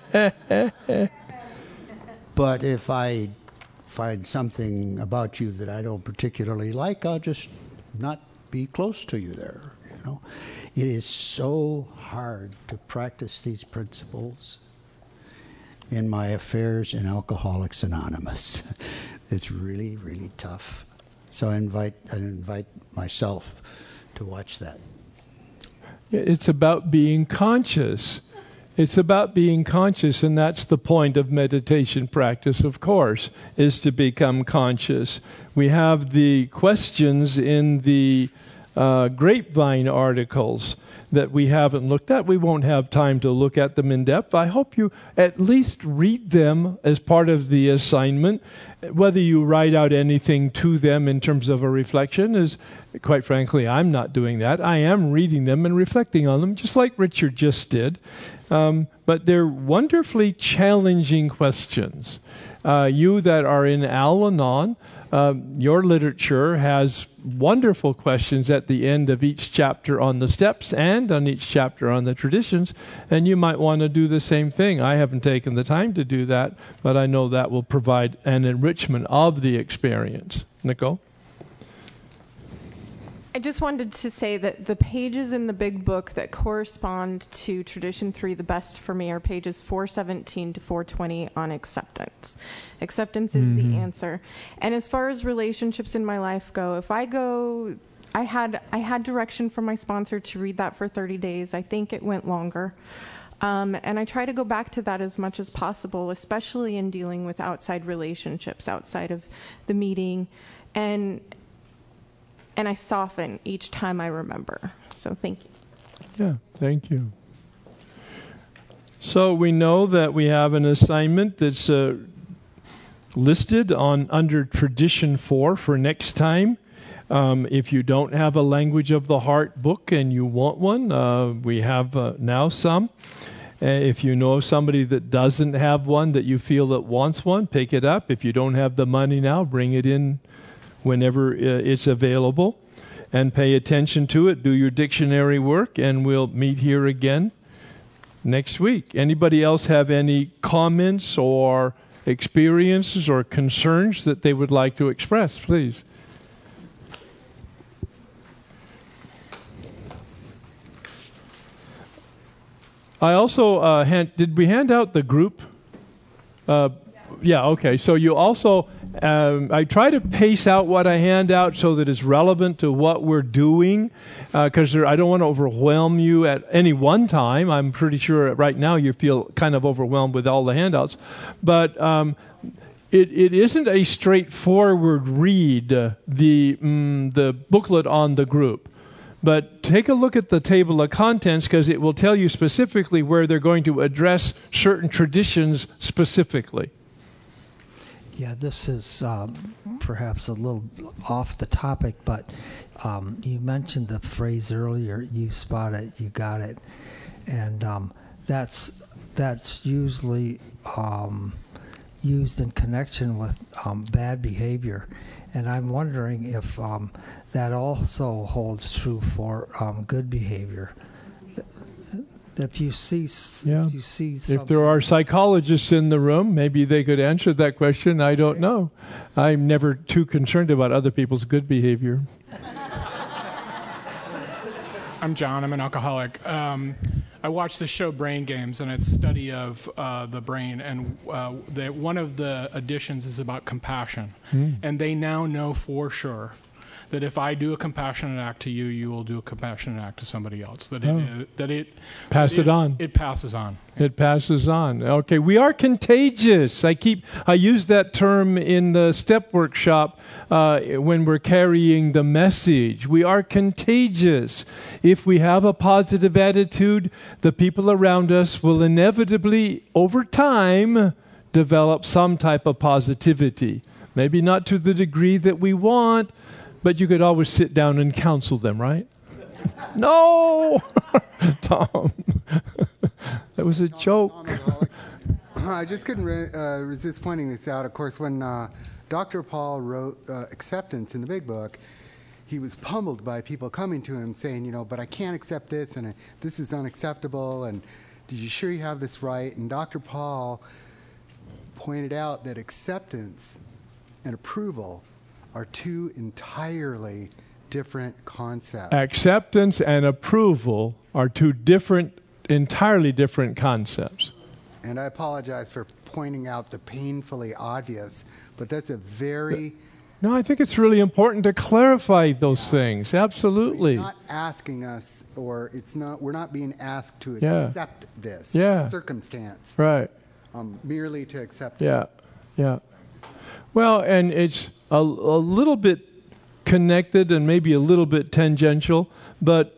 [SPEAKER 5] But if I find something about you that I don't particularly like, I'll just not be close to you there. You know, it is so hard to practice these principles in my affairs in Alcoholics Anonymous. It's really, really tough. So I invite I invite myself to watch that.
[SPEAKER 1] It's about being conscious. It's about being conscious, and that's the point of meditation practice, of course, is to become conscious. We have the questions in the uh, Grapevine articles that we haven't looked at. We won't have time to look at them in depth. I hope you at least read them as part of the assignment. Whether you write out anything to them in terms of a reflection is, quite frankly, I'm not doing that. I am reading them and reflecting on them, just like Richard just did. Um, but they're wonderfully challenging questions. Uh, you that are in Al-Anon, uh, your literature has wonderful questions at the end of each chapter on the steps and on each chapter on the traditions, and you might want to do the same thing. I haven't taken the time to do that, but I know that will provide an enrichment of the experience. Nicole?
[SPEAKER 9] I just wanted to say that the pages in the big book that correspond to Tradition three, the best for me, are pages four seventeen to four twenty on acceptance. Acceptance is
[SPEAKER 12] Mhm.
[SPEAKER 9] the answer. And as far as relationships in my life go, if I go, I had I had direction from my sponsor to read that for thirty days. I think it went longer. Um, and I try to go back to that as much as possible, especially in dealing with outside relationships, outside of the meeting. And And I soften each time I remember. So thank you.
[SPEAKER 1] Yeah, thank you. So we know that we have an assignment that's uh, listed on under Tradition four for next time. Um, if you don't have a Language of the Heart book and you want one, uh, we have uh, now some. Uh, if you know of somebody that doesn't have one that you feel that wants one, pick it up. If you don't have the money now, bring it in whenever uh, it's available, and pay attention to it. Do your dictionary work, and we'll meet here again next week. Anybody else have any comments or experiences or concerns that they would like to express? Please. I also uh, hand, did we hand out the group? Uh, yeah, okay. So you also, um, I try to pace out what I hand out so that it's relevant to what we're doing, because uh, I don't want to overwhelm you at any one time. I'm pretty sure right now you feel kind of overwhelmed with all the handouts. But um, it, it isn't a straightforward read, uh, the, mm, the booklet on the group. But take a look at the table of contents, because it will tell you specifically where they're going to address certain traditions specifically.
[SPEAKER 17] Yeah, this is um, perhaps a little off the topic, but um, you mentioned the phrase earlier, you spot it, you got it. And um, that's that's usually um, used in connection with um, bad behavior. And I'm wondering if um, that also holds true for um, good behavior. If you see,
[SPEAKER 1] Yeah.
[SPEAKER 17] if you see
[SPEAKER 1] If
[SPEAKER 17] something,
[SPEAKER 1] there are psychologists in the room, maybe they could answer that question. I don't know. I'm never too concerned about other people's good behavior.
[SPEAKER 6] I'm John. I'm an alcoholic. Um, I watched the show Brain Games, and it's study of uh, the brain. And uh, the, one of the additions is about compassion.
[SPEAKER 1] Mm.
[SPEAKER 6] And they now know for sure that if I do a compassionate act to you, you will do a compassionate act to somebody else. That
[SPEAKER 1] Oh.
[SPEAKER 6] it, that it
[SPEAKER 1] Pass
[SPEAKER 6] that
[SPEAKER 1] it on.
[SPEAKER 6] It passes on.
[SPEAKER 1] It passes on. Okay, we are contagious. I keep I use that term in the step workshop uh, when we're carrying the message. We are contagious. If we have a positive attitude, the people around us will inevitably, over time, develop some type of positivity. Maybe not to the degree that we want, but you could always sit down and counsel them, right? No! Tom. That was a joke.
[SPEAKER 20] I just couldn't re- uh, resist pointing this out. Of course, when uh, Doctor Paul wrote uh, Acceptance in the Big Book, he was pummeled by people coming to him saying, you know, but I can't accept this, and uh, this is unacceptable, and did you sure you have this right? And Doctor Paul pointed out that acceptance and approval are two entirely different concepts.
[SPEAKER 1] Acceptance and approval are two different, entirely different concepts.
[SPEAKER 20] And I apologize for pointing out the painfully obvious, but that's a very
[SPEAKER 1] No, I think it's really important to clarify those things. Absolutely.
[SPEAKER 20] He's not asking us, or it's not. We're not being asked to
[SPEAKER 1] Yeah.
[SPEAKER 20] accept this
[SPEAKER 1] Yeah.
[SPEAKER 20] circumstance.
[SPEAKER 1] Right.
[SPEAKER 20] Um, merely to accept
[SPEAKER 1] Yeah,
[SPEAKER 20] it.
[SPEAKER 1] yeah. Well, and it's a, a little bit connected and maybe a little bit tangential, but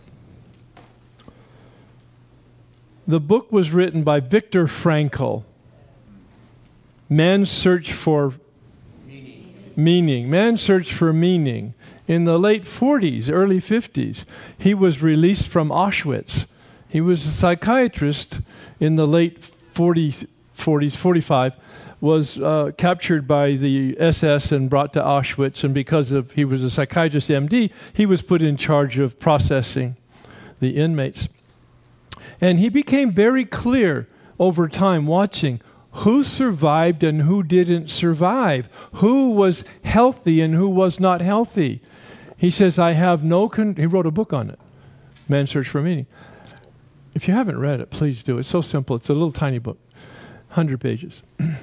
[SPEAKER 1] the book was written by Viktor Frankl. Man's Search for Meaning. Meaning. Man's Search for Meaning. In the late forties, early fifties, he was released from Auschwitz. He was a psychiatrist in the late forties, forties, forty-five, was uh, captured by the S S and brought to Auschwitz, and because of he was a psychiatrist M D, he was put in charge of processing the inmates. And he became very clear over time watching who survived and who didn't survive, who was healthy and who was not healthy. He says, I have no, con-, he wrote a book on it, Man's Search for Meaning. If you haven't read it, please do. It's so simple. It's a little tiny book, one hundred pages.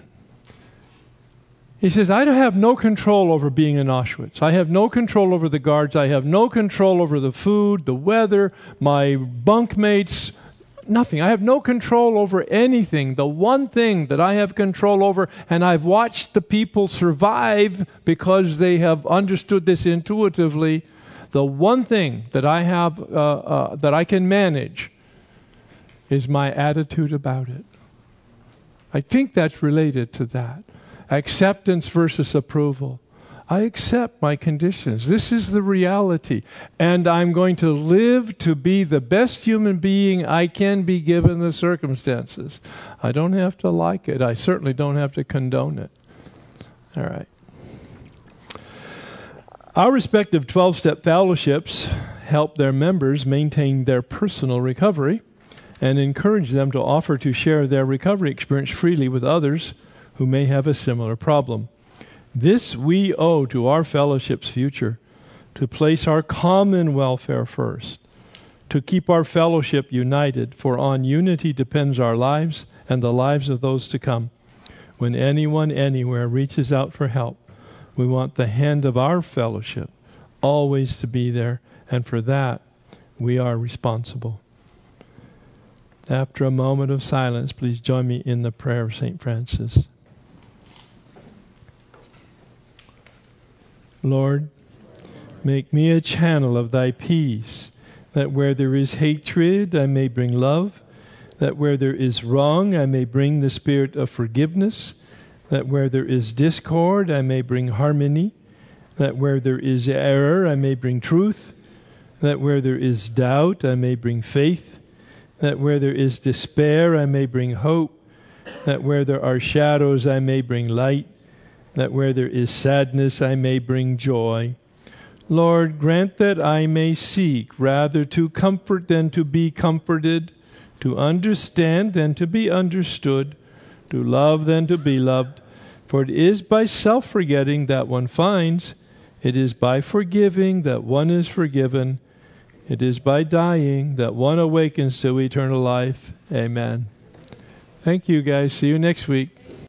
[SPEAKER 1] He says, I have no control over being in Auschwitz. I have no control over the guards. I have no control over the food, the weather, my bunkmates, nothing. I have no control over anything. The one thing that I have control over, and I've watched the people survive because they have understood this intuitively, the one thing that I have, uh, uh, that I can manage is my attitude about it. I think that's related to that. Acceptance versus approval. I accept my conditions. This is the reality. And I'm going to live to be the best human being I can be given the circumstances. I don't have to like it. I certainly don't have to condone it. All right. Our respective twelve-step fellowships help their members maintain their personal recovery and encourage them to offer to share their recovery experience freely with others who may have a similar problem. This we owe to our fellowship's future, to place our common welfare first, to keep our fellowship united, for on unity depends our lives and the lives of those to come. When anyone anywhere reaches out for help, we want the hand of our fellowship always to be there, and for that we are responsible. After a moment of silence, please join me in the prayer of Saint Francis. Lord, make me a channel of thy peace, that where there is hatred, I may bring love, that where there is wrong, I may bring the spirit of forgiveness, that where there is discord, I may bring harmony, that where there is error, I may bring truth, that where there is doubt, I may bring faith, that where there is despair, I may bring hope, that where there are shadows, I may bring light, that where there is sadness, I may bring joy. Lord, grant that I may seek rather to comfort than to be comforted, to understand than to be understood, to love than to be loved. For it is by self-forgetting that one finds, it is by forgiving that one is forgiven, it is by dying that one awakens to eternal life. Amen. Thank you, guys. See you next week.